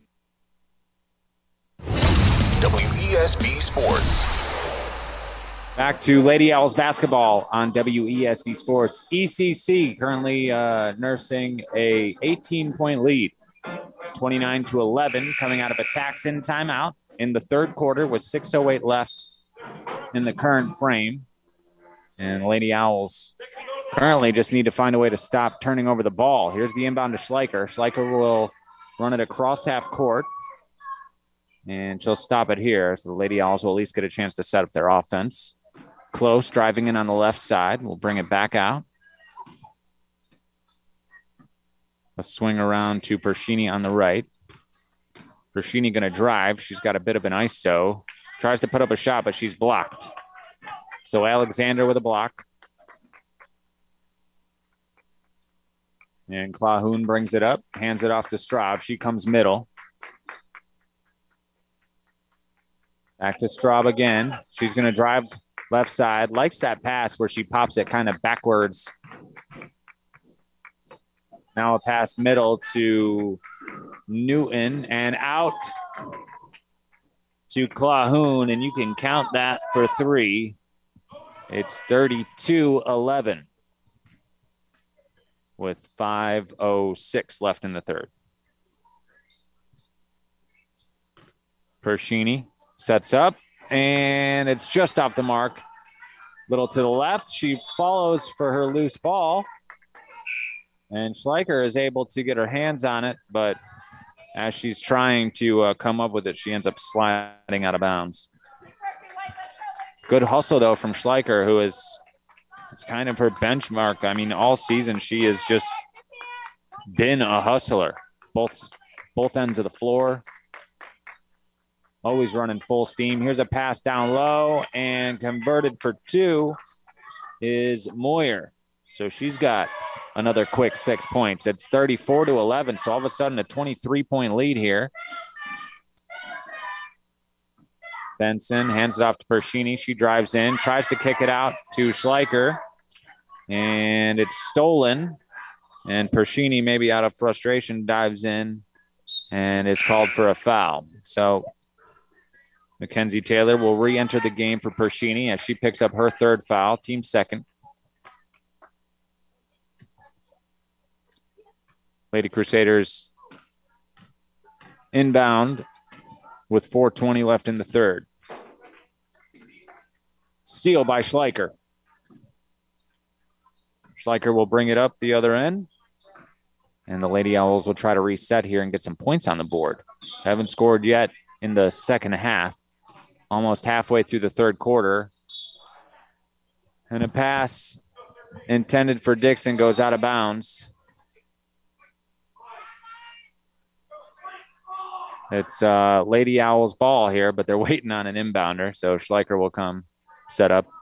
W E S B Sports.
Back to Lady Owls basketball on W E S B Sports. E C C currently uh, nursing a eighteen-point lead. It's twenty-nine to eleven coming out of a tax-in timeout in the third quarter with six oh eight left in the current frame. And Lady Owls currently just need to find a way to stop turning over the ball. Here's the inbound to Schleicher. Schleicher will run it across half court. And she'll stop it here. So the Lady Owls will at least get a chance to set up their offense. Close, driving in on the left side. We'll bring it back out. A swing around to Pershini on the right. Pershini going to drive. She's got a bit of an I S O. Tries to put up a shot, but she's blocked. So Alexander with a block. And Clahoun brings it up, hands it off to Straub. She comes middle. Back to Straub again. She's going to drive left side. Likes that pass where she pops it kind of backwards. Now a pass middle to Newton and out to Clahoun, and you can count that for three. It's thirty-two eleven with five oh six left in the third. Pershini sets up, and it's just off the mark. Little to the left. She follows for her loose ball. And Schleicher is able to get her hands on it, but as she's trying to uh, come up with it, she ends up sliding out of bounds. Good hustle, though, from Schleicher, who is it's kind of her benchmark. I mean, all season she has just been a hustler, both both ends of the floor. Always running full steam. Here's a pass down low, and converted for two is Moyer. So she's got another quick six points. It's thirty-four to eleven, so all of a sudden a twenty-three-point lead here. Benson hands it off to Pershini. She drives in, tries to kick it out to Schleicher, and it's stolen. And Pershini, maybe out of frustration, dives in and is called for a foul. So Mackenzie Taylor will re-enter the game for Pershini as she picks up her third foul, team second. Lady Crusaders inbound with four twenty left in the third. Steal by Schleicher. Schleicher will bring it up the other end. And the Lady Owls will try to reset here and get some points on the board. Haven't scored yet in the second half. Almost halfway through the third quarter. And a pass intended for Dixon goes out of bounds. It's uh, Lady Owls ball here, but they're waiting on an inbounder. So Schleicher will come set up.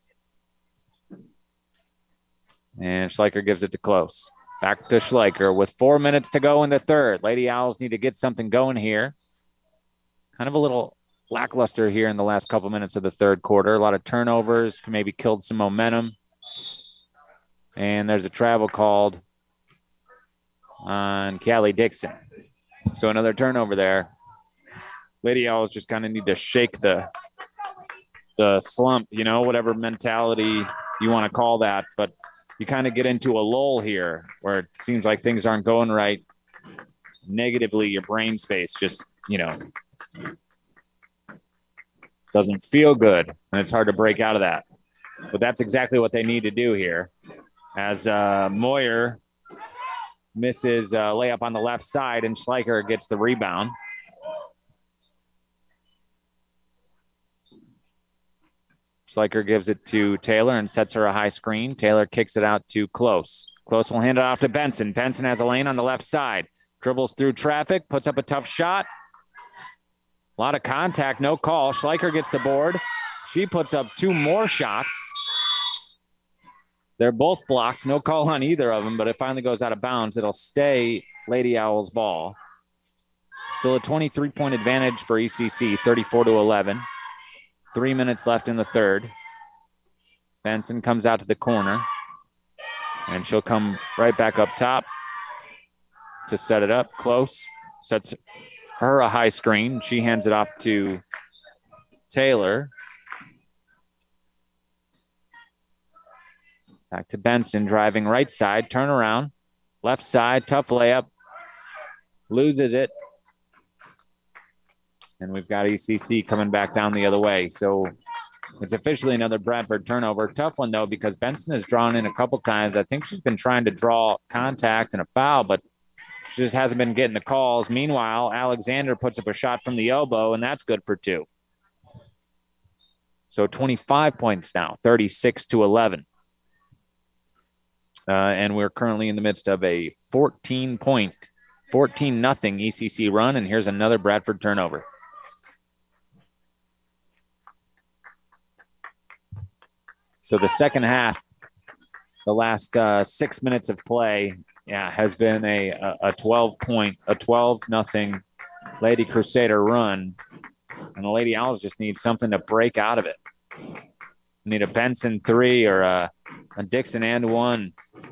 And Schleicher gives it to Close. Back to Schleicher with four minutes to go in the third. Lady Owls need to get something going here. Kind of a little lackluster here in the last couple minutes of the third quarter. A lot of turnovers, maybe killed some momentum. And there's a travel called on Callie Dixon. So another turnover there. Lady Owls just kind of need to shake the the slump, you know, whatever mentality you want to call that. But you kind of get into a lull here where it seems like things aren't going right. Negatively, your brain space just, you know, doesn't feel good. And it's hard to break out of that. But that's exactly what they need to do here. As uh, Moyer misses a layup on the left side, and Schleicher gets the rebound. Schleicher gives it to Taylor and sets her a high screen. Taylor kicks it out to Close. Close will hand it off to Benson. Benson has a lane on the left side. Dribbles through traffic, puts up a tough shot. A lot of contact, no call. Schleicher gets the board. She puts up two more shots. They're both blocked. No call on either of them, but it finally goes out of bounds. It'll stay Lady Owls ball. Still a twenty-three-point advantage for E C C, thirty-four to eleven. Three minutes left in the third. Benson comes out to the corner, and she'll come right back up top to set it up. Close sets her a high screen. She hands it off to Taylor. Back to Benson, driving right side, turn around, left side, tough layup, loses it. And we've got E C C coming back down the other way. So it's officially another Bradford turnover. Tough one, though, because Benson has drawn in a couple times. I think she's been trying to draw contact and a foul, but she just hasn't been getting the calls. Meanwhile, Alexander puts up a shot from the elbow, and that's good for two. So twenty-five points now, thirty-six to eleven. Uh, and we're currently in the midst of a fourteen point, fourteen nothing E C C run, and here's another Bradford turnover. So the second half, the last uh, six minutes of play, yeah, has been a a twelve point, a twelve nothing Lady Crusader run, and the Lady Owls just need something to break out of it. Need a Benson three or a, a Dixon and one.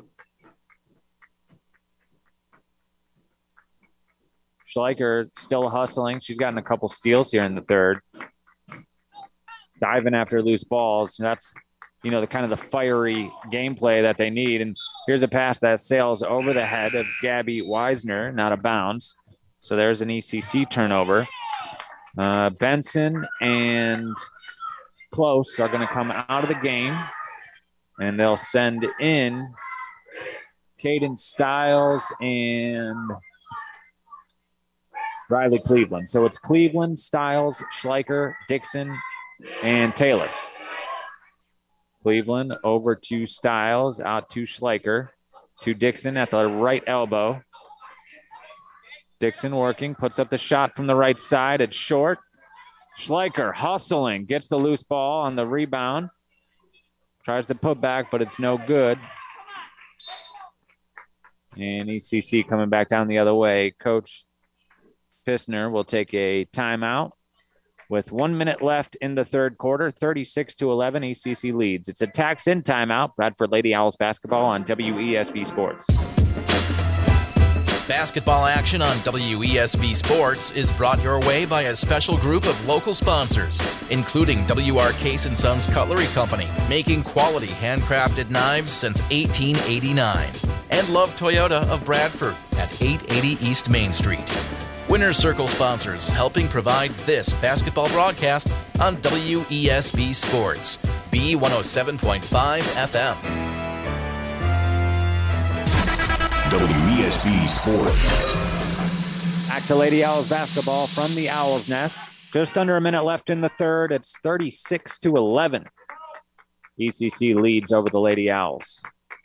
Schleicher still hustling. She's gotten a couple steals here in the third. Diving after loose balls. That's, you know, the kind of the fiery gameplay that they need. And here's a pass that sails over the head of Gabby Weisner, not a bounce. So there's an E C C turnover. Uh, Benson and Close are going to come out of the game, and they'll send in Caden Stiles and Riley Cleveland. So it's Cleveland, Stiles, Schleicher, Dixon, and Taylor. Cleveland over to Stiles, out to Schleicher, to Dixon at the right elbow. Dixon working, puts up the shot from the right side. It's short. Schleicher hustling, gets the loose ball on the rebound. Tries to put back, but it's no good. And E C C coming back down the other way. Coach Pistner will take a timeout with one minute left in the third quarter. thirty-six to eleven, E C C leads. It's a tax-in timeout. Bradford Lady Owls basketball on W E S B Sports.
Basketball action on W E S B Sports is brought your way by a special group of local sponsors, including W R Case and Sons Cutlery Company, making quality handcrafted knives since eighteen eighty-nine, and Love Toyota of Bradford at eight eighty East Main Street. Winner's Circle sponsors helping provide this basketball broadcast on W E S B Sports, B one oh seven point five F M.
W E S B Sports.
Back to Lady Owls basketball from the Owl's Nest. Just under a minute left in the third. It's thirty-six to eleven. E C C leads over the Lady Owls.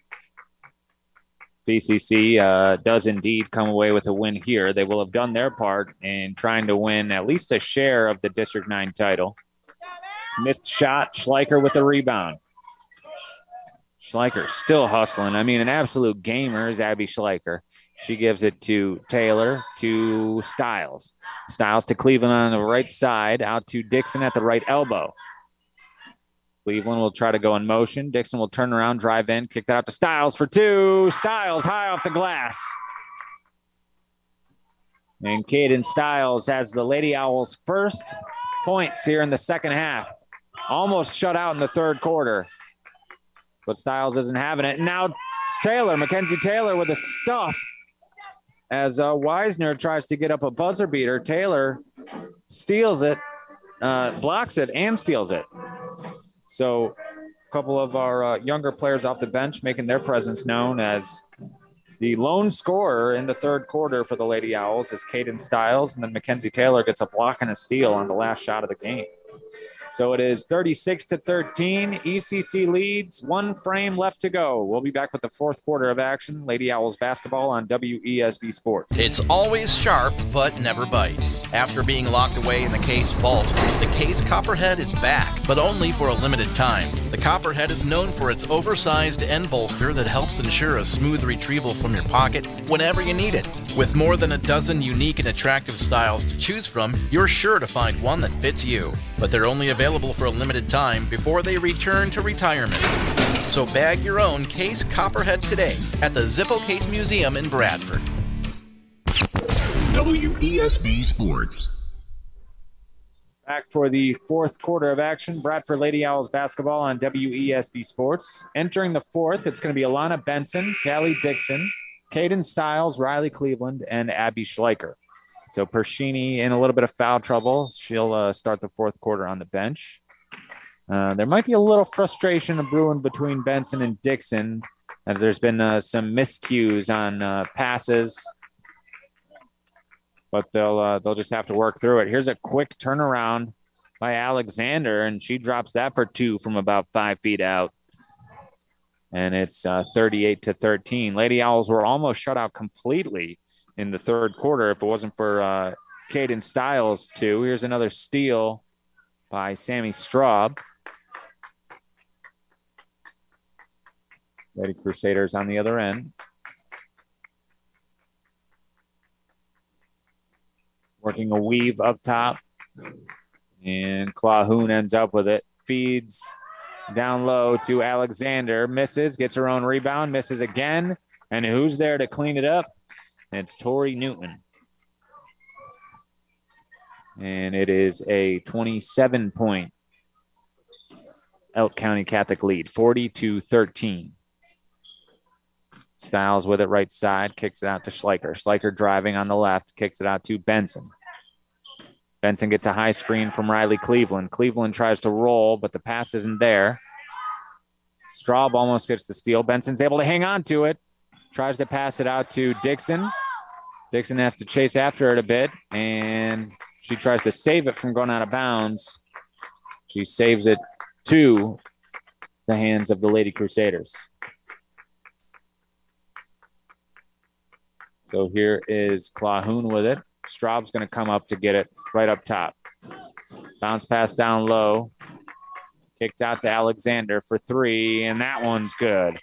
B C C uh, does indeed come away with a win here. They will have done their part in trying to win at least a share of the District nine title. Missed shot, Schleicher with the rebound. Schleicher still hustling. I mean, an absolute gamer is Abby Schleicher. She gives it to Taylor, to Stiles. Stiles to Cleveland on the right side, out to Dixon at the right elbow. Cleveland will try to go in motion. Dixon will turn around, drive in, kick that out to Stiles for two. Stiles high off the glass. And Caden Stiles has the Lady Owls' first points here in the second half. Almost shut out in the third quarter. But Stiles isn't having it. And now Taylor, Mackenzie Taylor with the stuff. As uh, Weisner tries to get up a buzzer beater, Taylor steals it, uh, blocks it, and steals it. So a couple of our uh, younger players off the bench making their presence known, as the lone scorer in the third quarter for the Lady Owls is Caden Stiles, and then Mackenzie Taylor gets a block and a steal on the last shot of the game. So it is thirty-six to thirteen. E C C leads. One frame left to go. We'll be back with the fourth quarter of action. Lady Owls basketball on W E S B Sports.
It's always sharp, but never bites. After being locked away in the Case vault, the Case Copperhead is back, but only for a limited time. The Copperhead is known for its oversized end bolster that helps ensure a smooth retrieval from your pocket whenever you need it. With more than a dozen unique and attractive styles to choose from, you're sure to find one that fits you. But they're only available for a limited time before they return to retirement. So bag your own Case Copperhead today at the Zippo Case Museum in Bradford.
W E S B Sports.
Back for the fourth quarter of action. Bradford Lady Owls basketball on W E S B Sports. Entering the fourth, it's going to be Alana Benson, Callie Dixon, Caden Stiles, Riley Cleveland, and Abby Schleicher. So Pershini in a little bit of foul trouble. She'll uh, start the fourth quarter on the bench. Uh, there might be a little frustration brewing between Benson and Dixon, as there's been uh, some miscues on uh, passes. But they'll uh, they'll just have to work through it. Here's a quick turnaround by Alexander, and she drops that for two from about five feet out. And it's uh, thirty-eight to thirteen. Lady Owls were almost shut out completely in the third quarter if it wasn't for uh, Caden Stiles too. Here's another steal by Sammy Straub. Lady Crusaders on the other end. Working a weave up top. And Clahoon ends up with it. Feeds down low to Alexander. Misses, gets her own rebound, misses again. And who's there to clean it up? It's Tori Newton. And it is a twenty-seven point Elk County Catholic lead, forty to thirteen. Stiles with it right side, kicks it out to Schleicher. Schleicher driving on the left, kicks it out to Benson. Benson gets a high screen from Riley Cleveland. Cleveland tries to roll, but the pass isn't there. Straub almost gets the steal. Benson's able to hang on to it. Tries to pass it out to Dixon. Dixon has to chase after it a bit, and she tries to save it from going out of bounds. She saves it to the hands of the Lady Crusaders. So here is Clahoon with it. Straub's going to come up to get it right up top. Bounce pass down low. Kicked out to Alexander for three, and that one's good.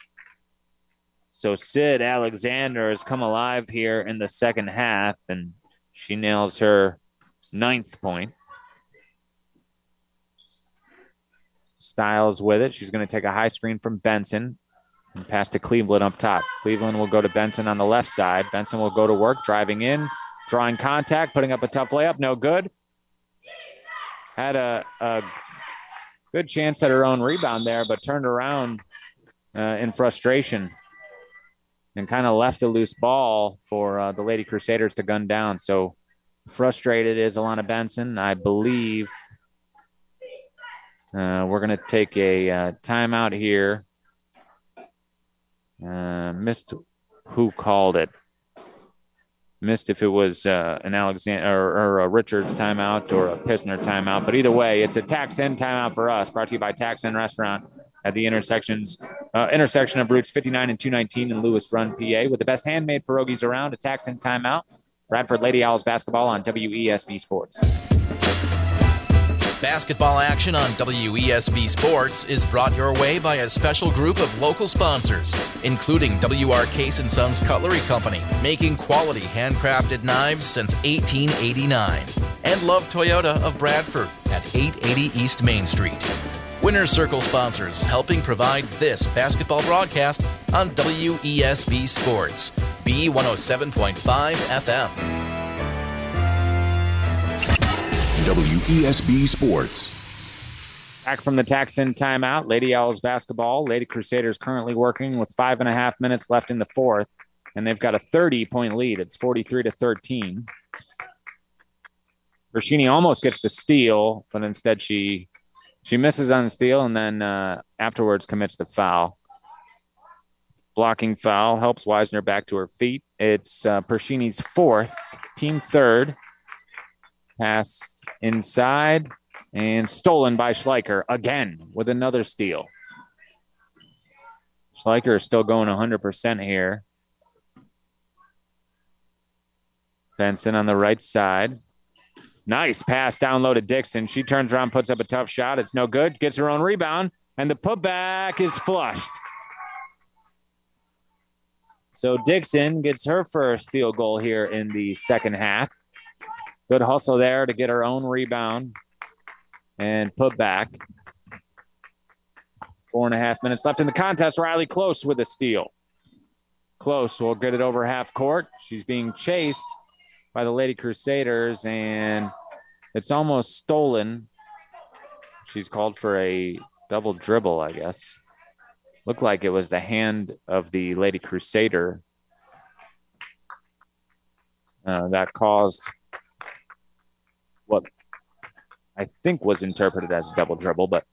So Sid Alexander has come alive here in the second half, and she nails her ninth point. Stiles with it. She's going to take a high screen from Benson and pass to Cleveland up top. Cleveland will go to Benson on the left side. Benson will go to work, driving in, drawing contact, putting up a tough layup. No good. Had a, a good chance at her own rebound there, but turned around uh, in frustration and kind of left a loose ball for uh, the Lady Crusaders to gun down. So frustrated is Alana Benson. I believe uh, we're going to take a uh, timeout here. Uh, missed who called it. Missed if it was uh, an Alexander or, or a Richards timeout or a Pissner timeout. But either way, it's a Tax-In timeout for us, brought to you by Tax-In Restaurant at the intersections uh, intersection of routes fifty-nine and two nineteen in Lewis Run, P A, with the best handmade pierogies around. A Tax-In timeout. Bradford Lady Owls basketball on W E S B Sports.
Basketball action on W E S B Sports is brought your way by a special group of local sponsors, including W R Case and Sons Cutlery Company, making quality handcrafted knives since eighteen eighty-nine, and Love Toyota of Bradford at eight eighty East Main Street. Winner's Circle sponsors helping provide this basketball broadcast on W E S B Sports, B one oh seven point five F M.
W E S B Sports.
Back from the Tax-In timeout, Lady Owls basketball. Lady Crusaders currently working with five and a half minutes left in the fourth, and they've got a thirty-point lead. It's forty-three to thirteen. Bershini almost gets the steal, but instead she she misses on the steal and then uh, afterwards commits the foul. Blocking foul helps Weisner back to her feet. It's uh, Pershini's fourth, team third. Pass inside and stolen by Schleicher again with another steal. Schleicher is still going one hundred percent here. Benson on the right side. Nice pass down low to Dixon. She turns around, puts up a tough shot. It's no good. Gets her own rebound, and the putback is flushed. So Dixon gets her first field goal here in the second half. Good hustle there to get her own rebound and put back. Four and a half minutes left in the contest. Riley Close with a steal. Close will get it over half court. She's being chased by the Lady Crusaders, and It's almost stolen. She's called for a double dribble, I guess. Looked like it was the hand of the Lady Crusader uh, that caused what I think was interpreted as a double dribble, but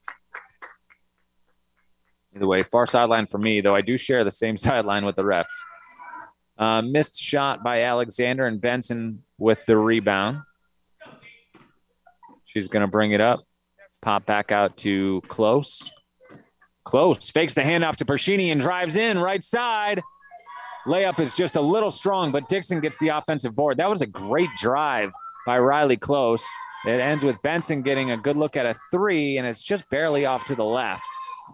either way, far sideline for me, though I do share the same sideline with the refs. Uh, missed shot by Alexander, and Benson with the rebound. She's going to bring it up. Pop back out to Close. Close fakes the handoff to Pershini and drives in right side. Layup is just a little strong, but Dixon gets the offensive board. That was a great drive by Riley Close. It ends with Benson getting a good look at a three, and it's just barely off to the left.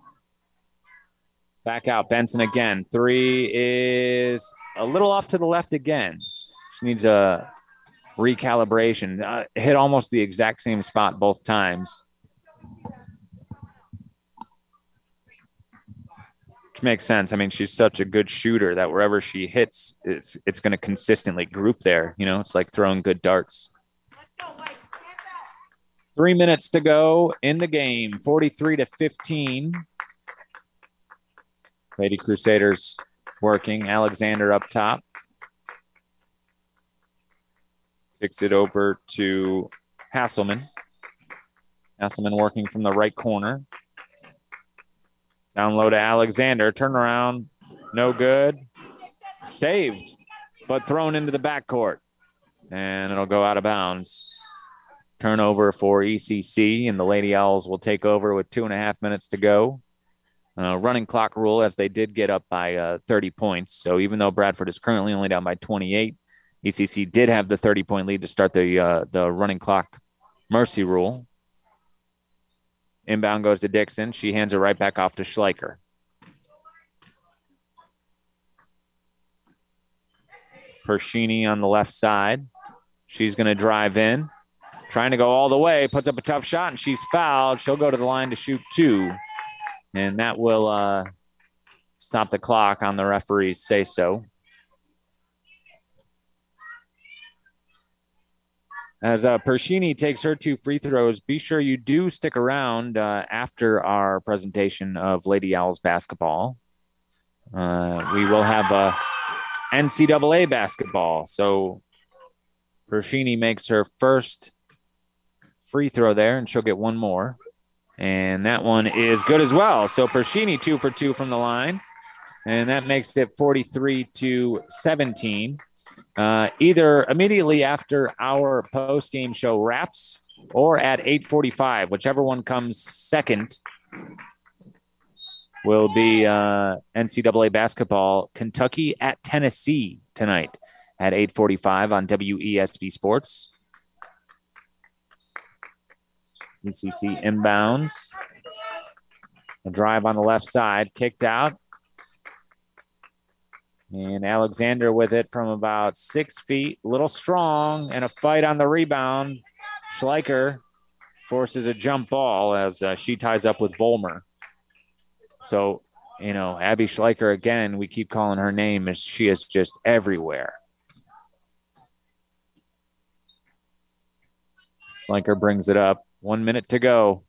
Back out, Benson again. Three is a little off to the left again. She needs a recalibration. Uh, hit almost the exact same spot both times. Which makes sense. I mean, she's such a good shooter that wherever she hits, it's it's going to consistently group there. You know, it's like throwing good darts. Three minutes to go in the game, forty-three to fifteen. Lady Crusaders working. Alexander up top. Kicks it over to Hasselman. Hasselman working from the right corner. Down low to Alexander. Turnaround. No good. Saved, but thrown into the backcourt. And it'll go out of bounds. Turnover for E C C, and the Lady Owls will take over with two and a half minutes to go. Uh, running clock rule, as they did get up by uh, thirty points. So even though Bradford is currently only down by twenty-eight, E C C did have the thirty-point lead to start the uh, the running clock mercy rule. Inbound goes to Dixon. She hands it right back off to Schleicher. Pershini on the left side. She's going to drive in. Trying to go all the way. Puts up a tough shot, and she's fouled. She'll go to the line to shoot two. And that will uh, stop the clock on the referee's say-so. As uh, Pershini takes her two free throws, be sure you do stick around uh, after our presentation of Lady Owls basketball. Uh, we will have uh, N C double A basketball. So Pershini makes her first free throw there, and she'll get one more. And that one is good as well. So Pershini two for two from the line. And that makes it forty-three to seventeen. Uh, either immediately after our post-game show wraps or at eight forty-five, whichever one comes second, will be uh, N C double A basketball, Kentucky at Tennessee tonight at eight forty-five on W E S B Sports. E C C inbounds. A drive on the left side, kicked out. And Alexander with it from about six feet, a little strong, and a fight on the rebound. Schleicher forces a jump ball as uh, she ties up with Vollmer. So, you know, Abby Schleicher, again, we keep calling her name as she is just everywhere. Schleicher brings it up. One minute to go.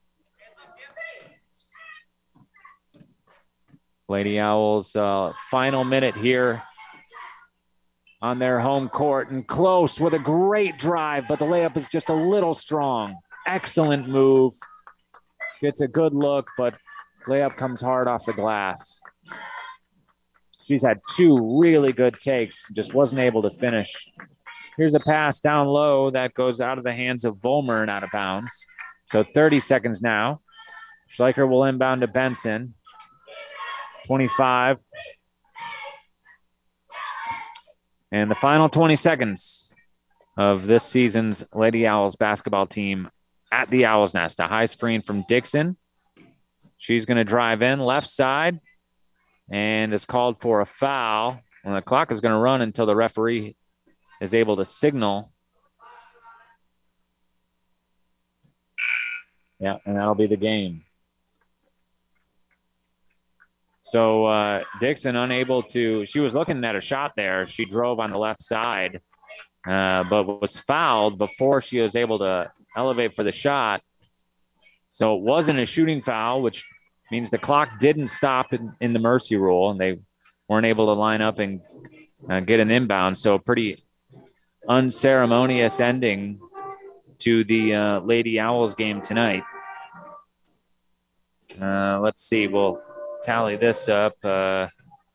Lady Owls, uh, final minute here on their home court, and Close with a great drive, but the layup is just a little strong. Excellent move. Gets a good look, but layup comes hard off the glass. She's had two really good takes, just wasn't able to finish. Here's a pass down low that goes out of the hands of Vollmer and out of bounds. So thirty seconds now. Schleicher will inbound to Benson. twenty-five. And the final twenty seconds of this season's Lady Owls basketball team at the Owl's Nest. A high screen from Dixon. She's going to drive in left side, and it's called for a foul. And the clock is going to run until the referee is able to signal. Yeah, and that'll be the game. So uh, Dixon unable to, she was looking at a shot there. She drove on the left side, uh, but was fouled before she was able to elevate for the shot. So it wasn't a shooting foul, which means the clock didn't stop in, in the mercy rule, and they weren't able to line up and uh, get an inbound. So a pretty unceremonious ending to the uh, Lady Owls game tonight. Uh, let's see. We'll tally this up. Uh,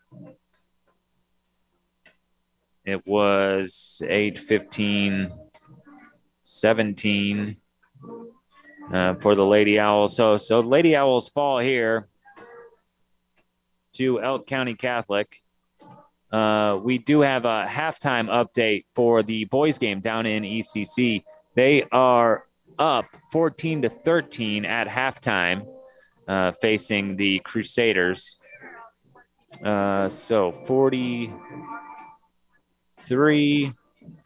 it was eight fifteen seventeen uh, for the Lady Owls. So, so Lady Owls fall here to Elk County Catholic. Uh, we do have a halftime update for the boys game down in E C C. They are up fourteen to thirteen at halftime, uh, facing the Crusaders. Uh, so forty-three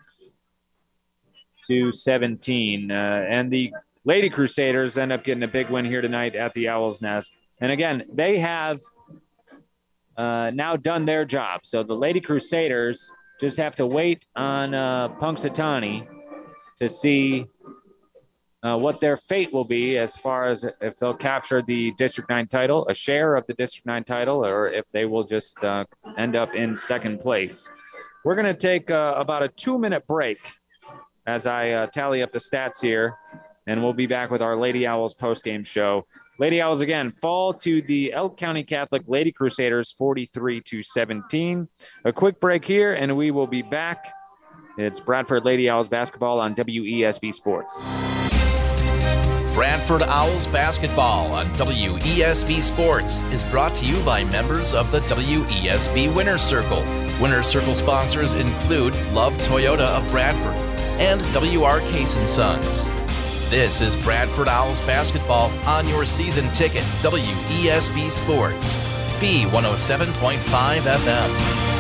to seventeen. Uh, and the Lady Crusaders end up getting a big win here tonight at the Owl's Nest. And again, they have uh, now done their job. So the Lady Crusaders just have to wait on uh, Punxsutawney to see uh, what their fate will be as far as if they'll capture the District nine title, a share of the District nine title, or if they will just uh, end up in second place. We're going to take uh, about a two-minute break as I uh, tally up the stats here, and we'll be back with our Lady Owls post-game show. Lady Owls, again, fall to the Elk County Catholic Lady Crusaders forty-three to seventeen. A quick break here, and we will be back. It's Bradford Lady Owls basketball on W E S B Sports.
Bradford Owls basketball on W E S B Sports is brought to you by members of the W E S B Winner's Circle. Winner's Circle sponsors include Love Toyota of Bradford and W R Case and Sons. This is Bradford Owls basketball on your season ticket, W E S B Sports, B one oh seven point five F M.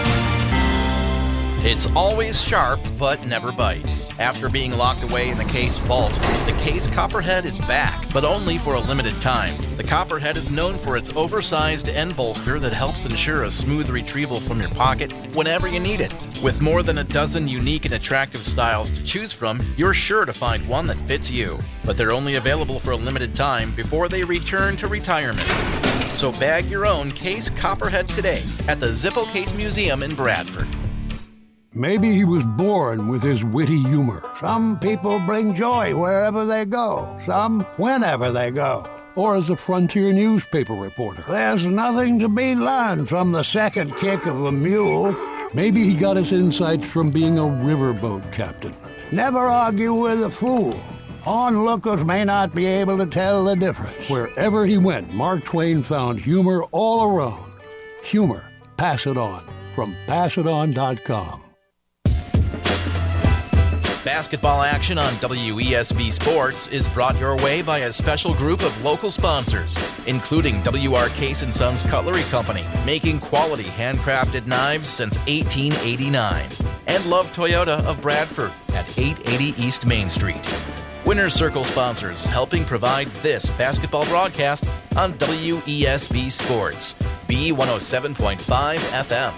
It's always sharp, but never bites. After being locked away in the Case vault, the Case Copperhead is back, but only for a limited time. The Copperhead is known for its oversized end bolster that helps ensure a smooth retrieval from your pocket whenever you need it. With more than a dozen unique and attractive styles to choose from, you're sure to find one that fits you. But they're only available for a limited time before they return to retirement. So bag your own Case Copperhead today at the Zippo Case Museum in Bradford.
Maybe he was born with his witty humor. Some people bring joy wherever they go, some whenever they go. Or as a frontier newspaper reporter. There's nothing to be learned from the second kick of a mule. Maybe he got his insights from being a riverboat captain. Never argue with a fool. Onlookers may not be able to tell the difference. Wherever he went, Mark Twain found humor all around. Humor. Pass it on. From pass it on dot com.
Basketball action on W E S B Sports is brought your way by a special group of local sponsors, including W R Case and Sons Cutlery Company, making quality handcrafted knives since eighteen eighty-nine, and Love Toyota of Bradford at eight eighty East Main Street. Winner's Circle sponsors helping provide this basketball broadcast on W E S B Sports, B one oh seven point five F M.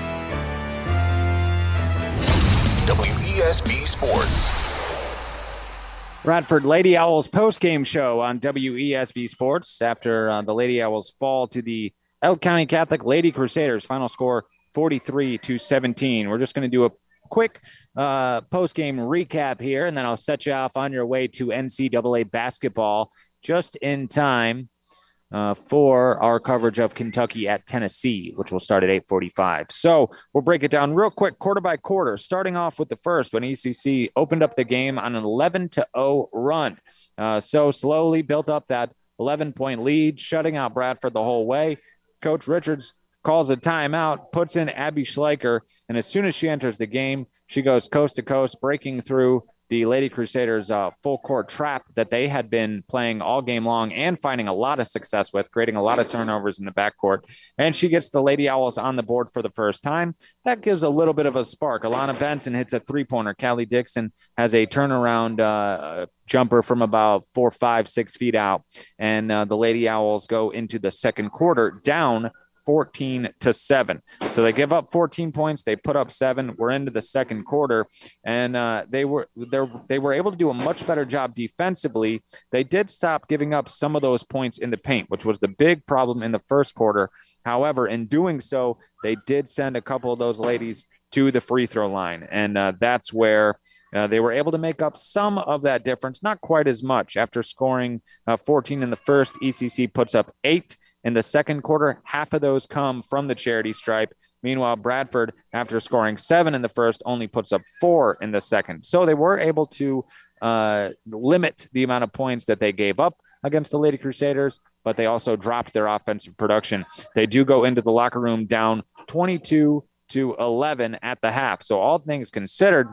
W E S B Sports.
Bradford Lady Owls post-game show on W E S B Sports after uh, the Lady Owls fall to the Elk County Catholic Lady Crusaders. Final score forty-three to seventeen. We're just going to do a quick uh, post-game recap here, and then I'll set you off on your way to N C double A basketball just in time uh, for our coverage of Kentucky at Tennessee, which will start at eight forty-five. So we'll break it down real quick, quarter by quarter, starting off with the first when E C C opened up the game on an eleven to oh run. Uh, so slowly built up that eleven-point lead, shutting out Bradford the whole way. Coach Richards calls a timeout, puts in Abby Schleicher, and as soon as she enters the game, she goes coast to coast, breaking through the Lady Crusaders' uh, full-court trap that they had been playing all game long and finding a lot of success with, creating a lot of turnovers in the backcourt. And she gets the Lady Owls on the board for the first time. That gives a little bit of a spark. Alana Benson hits a three-pointer. Callie Dixon has a turnaround uh, jumper from about four, five, six feet out. And uh, the Lady Owls go into the second quarter down fourteen to seven. So they give up fourteen points. They put up seven. We're into the second quarter, and uh, they were they were able to do a much better job defensively. They did stop giving up some of those points in the paint, which was the big problem in the first quarter. However, in doing so, they did send a couple of those ladies to the free throw line, and uh, that's where uh, they were able to make up some of that difference, not quite as much. After scoring uh, fourteen in the first, E C C puts up eight in the second quarter. Half of those come from the charity stripe. Meanwhile, Bradford, after scoring seven in the first, only puts up four in the second. So they were able to uh, limit the amount of points that they gave up against the Lady Crusaders, but they also dropped their offensive production. They do go into the locker room down twenty-two to eleven at the half. So all things considered,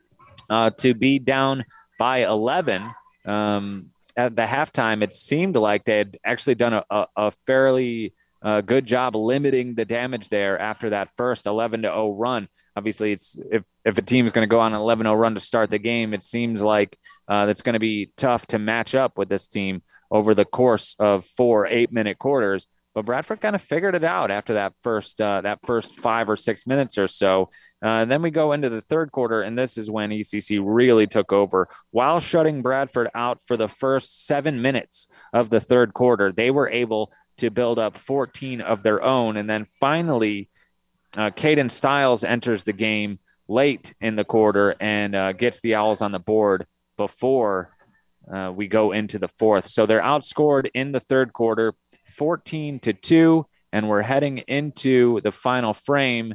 uh, to be down by eleven um, at the halftime, it seemed like they had actually done a, a, a fairly uh, good job limiting the damage there after that first eleven to oh run. Obviously, it's if, if a team is going to go on an eleven oh run to start the game, it seems like uh, it's going to be tough to match up with this team over the course of four eight-minute quarters. But Bradford kind of figured it out after that first uh, that first five or six minutes or so. Uh, then we go into the third quarter, and this is when E C C really took over. While shutting Bradford out for the first seven minutes of the third quarter, they were able to build up fourteen of their own. And then finally, uh, Caden Stiles enters the game late in the quarter and uh, gets the Owls on the board before uh, we go into the fourth. So they're outscored in the third quarter, fourteen to two, and we're heading into the final frame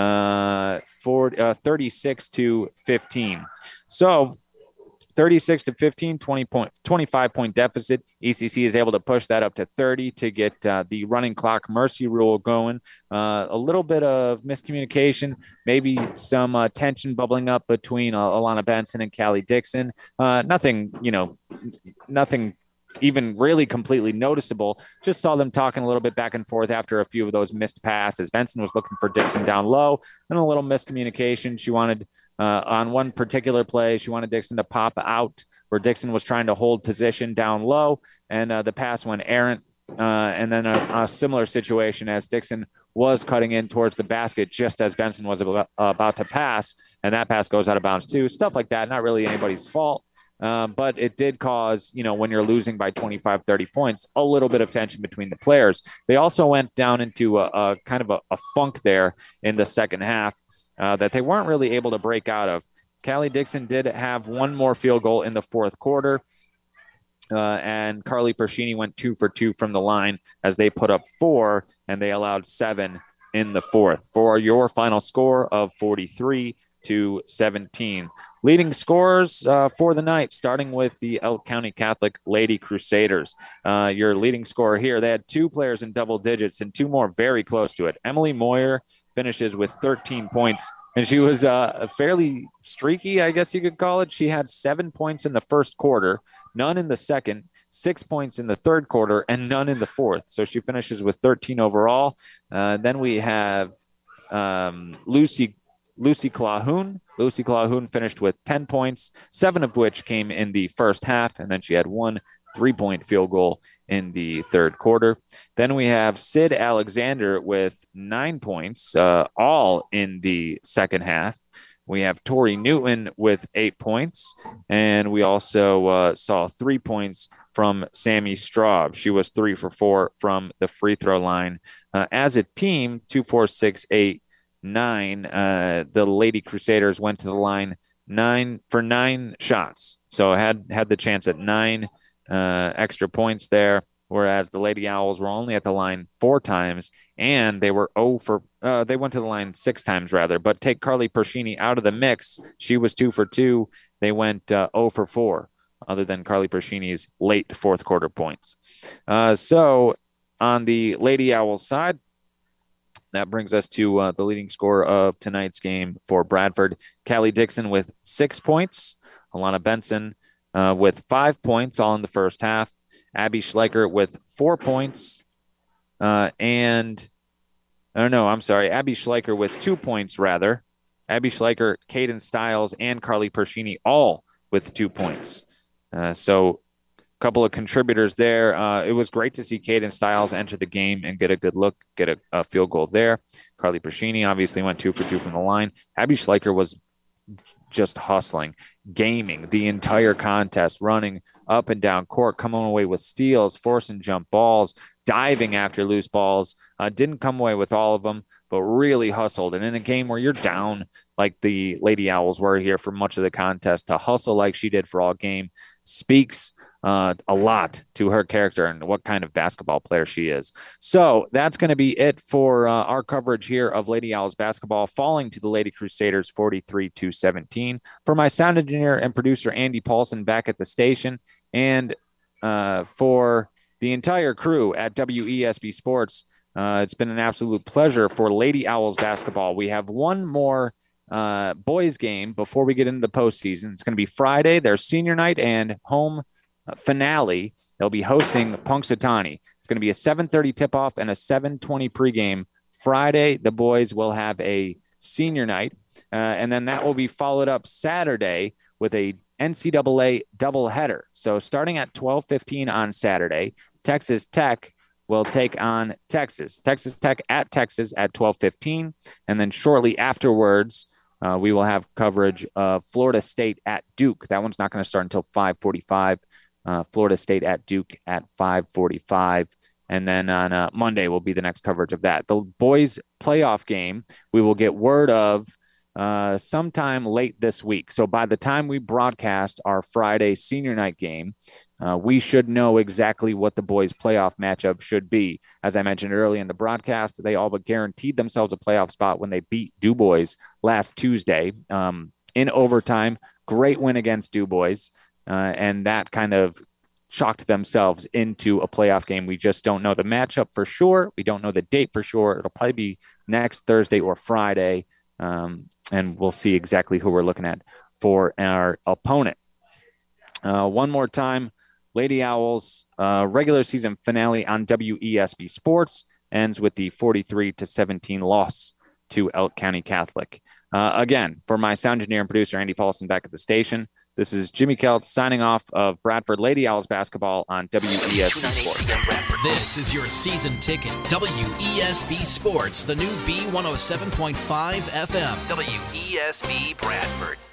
uh, for uh, thirty-six to fifteen. So thirty-six to fifteen, twenty point, twenty-five point deficit. E C C is able to push that up to thirty to get uh, the running clock mercy rule going. Uh, a little bit of miscommunication, maybe some uh, tension bubbling up between uh, Alana Benson and Callie Dixon. Uh, nothing, you know, nothing even really completely noticeable. Just saw them talking a little bit back and forth after a few of those missed passes. Benson was looking for Dixon down low, and a little miscommunication. She wanted uh, on one particular play, she wanted Dixon to pop out where Dixon was trying to hold position down low, and uh, the pass went errant. Uh, and then a, a similar situation as Dixon was cutting in towards the basket just as Benson was about, uh, about to pass, and that pass goes out of bounds too. Stuff like that, not really anybody's fault. Uh, but it did cause, you know, when you're losing by twenty-five, thirty points, a little bit of tension between the players. They also went down into a, a kind of a, a funk there in the second half uh, that they weren't really able to break out of. Callie Dixon did have one more field goal in the fourth quarter, uh, and Carly Pershini went two for two from the line as they put up four, and they allowed seven in the fourth for your final score of forty-three to seventeen. Leading scorers uh, for the night, starting with the Elk County Catholic Lady Crusaders. Uh, your leading scorer here, they had two players in double digits and two more very close to it. Emily Moyer finishes with thirteen points, and she was uh, fairly streaky, I guess you could call it. She had seven points in the first quarter, none in the second, six points in the third quarter, and none in the fourth. So she finishes with thirteen overall. Uh, then we have um, Lucy Lucy Clahoun. Lucy Clahoun finished with ten points, seven of which came in the first half, and then she had one three-point field goal in the third quarter. Then we have Sid Alexander with nine points, uh, all in the second half. We have Tori Newton with eight points, and we also uh, saw three points from Sammy Straub. She was three for four from the free throw line. Uh, as a team, two, four, six, eight, nine. Uh, the Lady Crusaders went to the line nine for nine shots, so had had the chance at nine uh, extra points there. Whereas the Lady Owls were only at the line four times, and they were oh for uh, they went to the line six times rather. But take Carly Pershini out of the mix, she was two for two. They went uh, oh for four, other than Carly Pershini's late fourth quarter points. Uh, so on the Lady Owls side, that brings us to uh, the leading scorer of tonight's game for Bradford. Callie Dixon with six points. Alana Benson uh, with five points, all in the first half. Abby Schleicher with four points. Uh, and, oh no, I'm sorry, Abby Schleicher with two points, rather. Abby Schleicher, Caden Stiles, and Carly Pershini all with two points. Uh, so couple of contributors there. Uh, it was great to see Caden Styles enter the game and get a good look, get a, a field goal there. Carly Pashini obviously went two for two from the line. Abby Schleicher was just hustling, gaming the entire contest, running up and down court, coming away with steals, forcing jump balls, diving after loose balls. Uh, didn't come away with all of them, but really hustled. And in a game where you're down, like the Lady Owls were here for much of the contest, to hustle like she did for all game speaks uh, a lot to her character and what kind of basketball player she is. So that's going to be it for uh, our coverage here of Lady Owls basketball, falling to the Lady Crusaders forty-three to seventeen. For my sound engineer and producer, Andy Paulson, back at the station, and uh, for the entire crew at W E S B Sports, uh, it's been an absolute pleasure for Lady Owls basketball. We have one more uh, boys game before we get into the postseason. It's going to be Friday, their senior night and home finale. They'll be hosting Punxsutawney. It's going to be a seven thirty tip-off and a seven twenty pregame. Friday, the boys will have a senior night, uh, and then that will be followed up Saturday with a N C double A doubleheader. So starting at twelve fifteen on Saturday, Texas Tech will take on Texas. Texas Tech at Texas at twelve fifteen, and then shortly afterwards, uh, we will have coverage of Florida State at Duke. That one's not going to start until five forty-five. Uh, Florida State at Duke at five forty-five. And then on uh, Monday will be the next coverage of that. The boys' playoff game, we will get word of uh, sometime late this week. So by the time we broadcast our Friday senior night game, uh, we should know exactly what the boys' playoff matchup should be. As I mentioned earlier in the broadcast, they all but guaranteed themselves a playoff spot when they beat Du Bois last Tuesday um, in overtime. Great win against Du Bois. Uh, and that kind of shocked themselves into a playoff game. We just don't know the matchup for sure. We don't know the date for sure. It'll probably be next Thursday or Friday, um, and we'll see exactly who we're looking at for our opponent. Uh, one more time, Lady Owls uh, regular season finale on W E S B Sports ends with the forty-three to seventeen loss to Elk County Catholic. Uh, again, for my sound engineer and producer, Andy Paulson, back at the station, this is Jimmy Kelt signing off of Bradford Lady Owls basketball on W E S B Sports.
This is your season ticket. W E S B Sports, the new B one oh seven point five F M.
W E S B Bradford.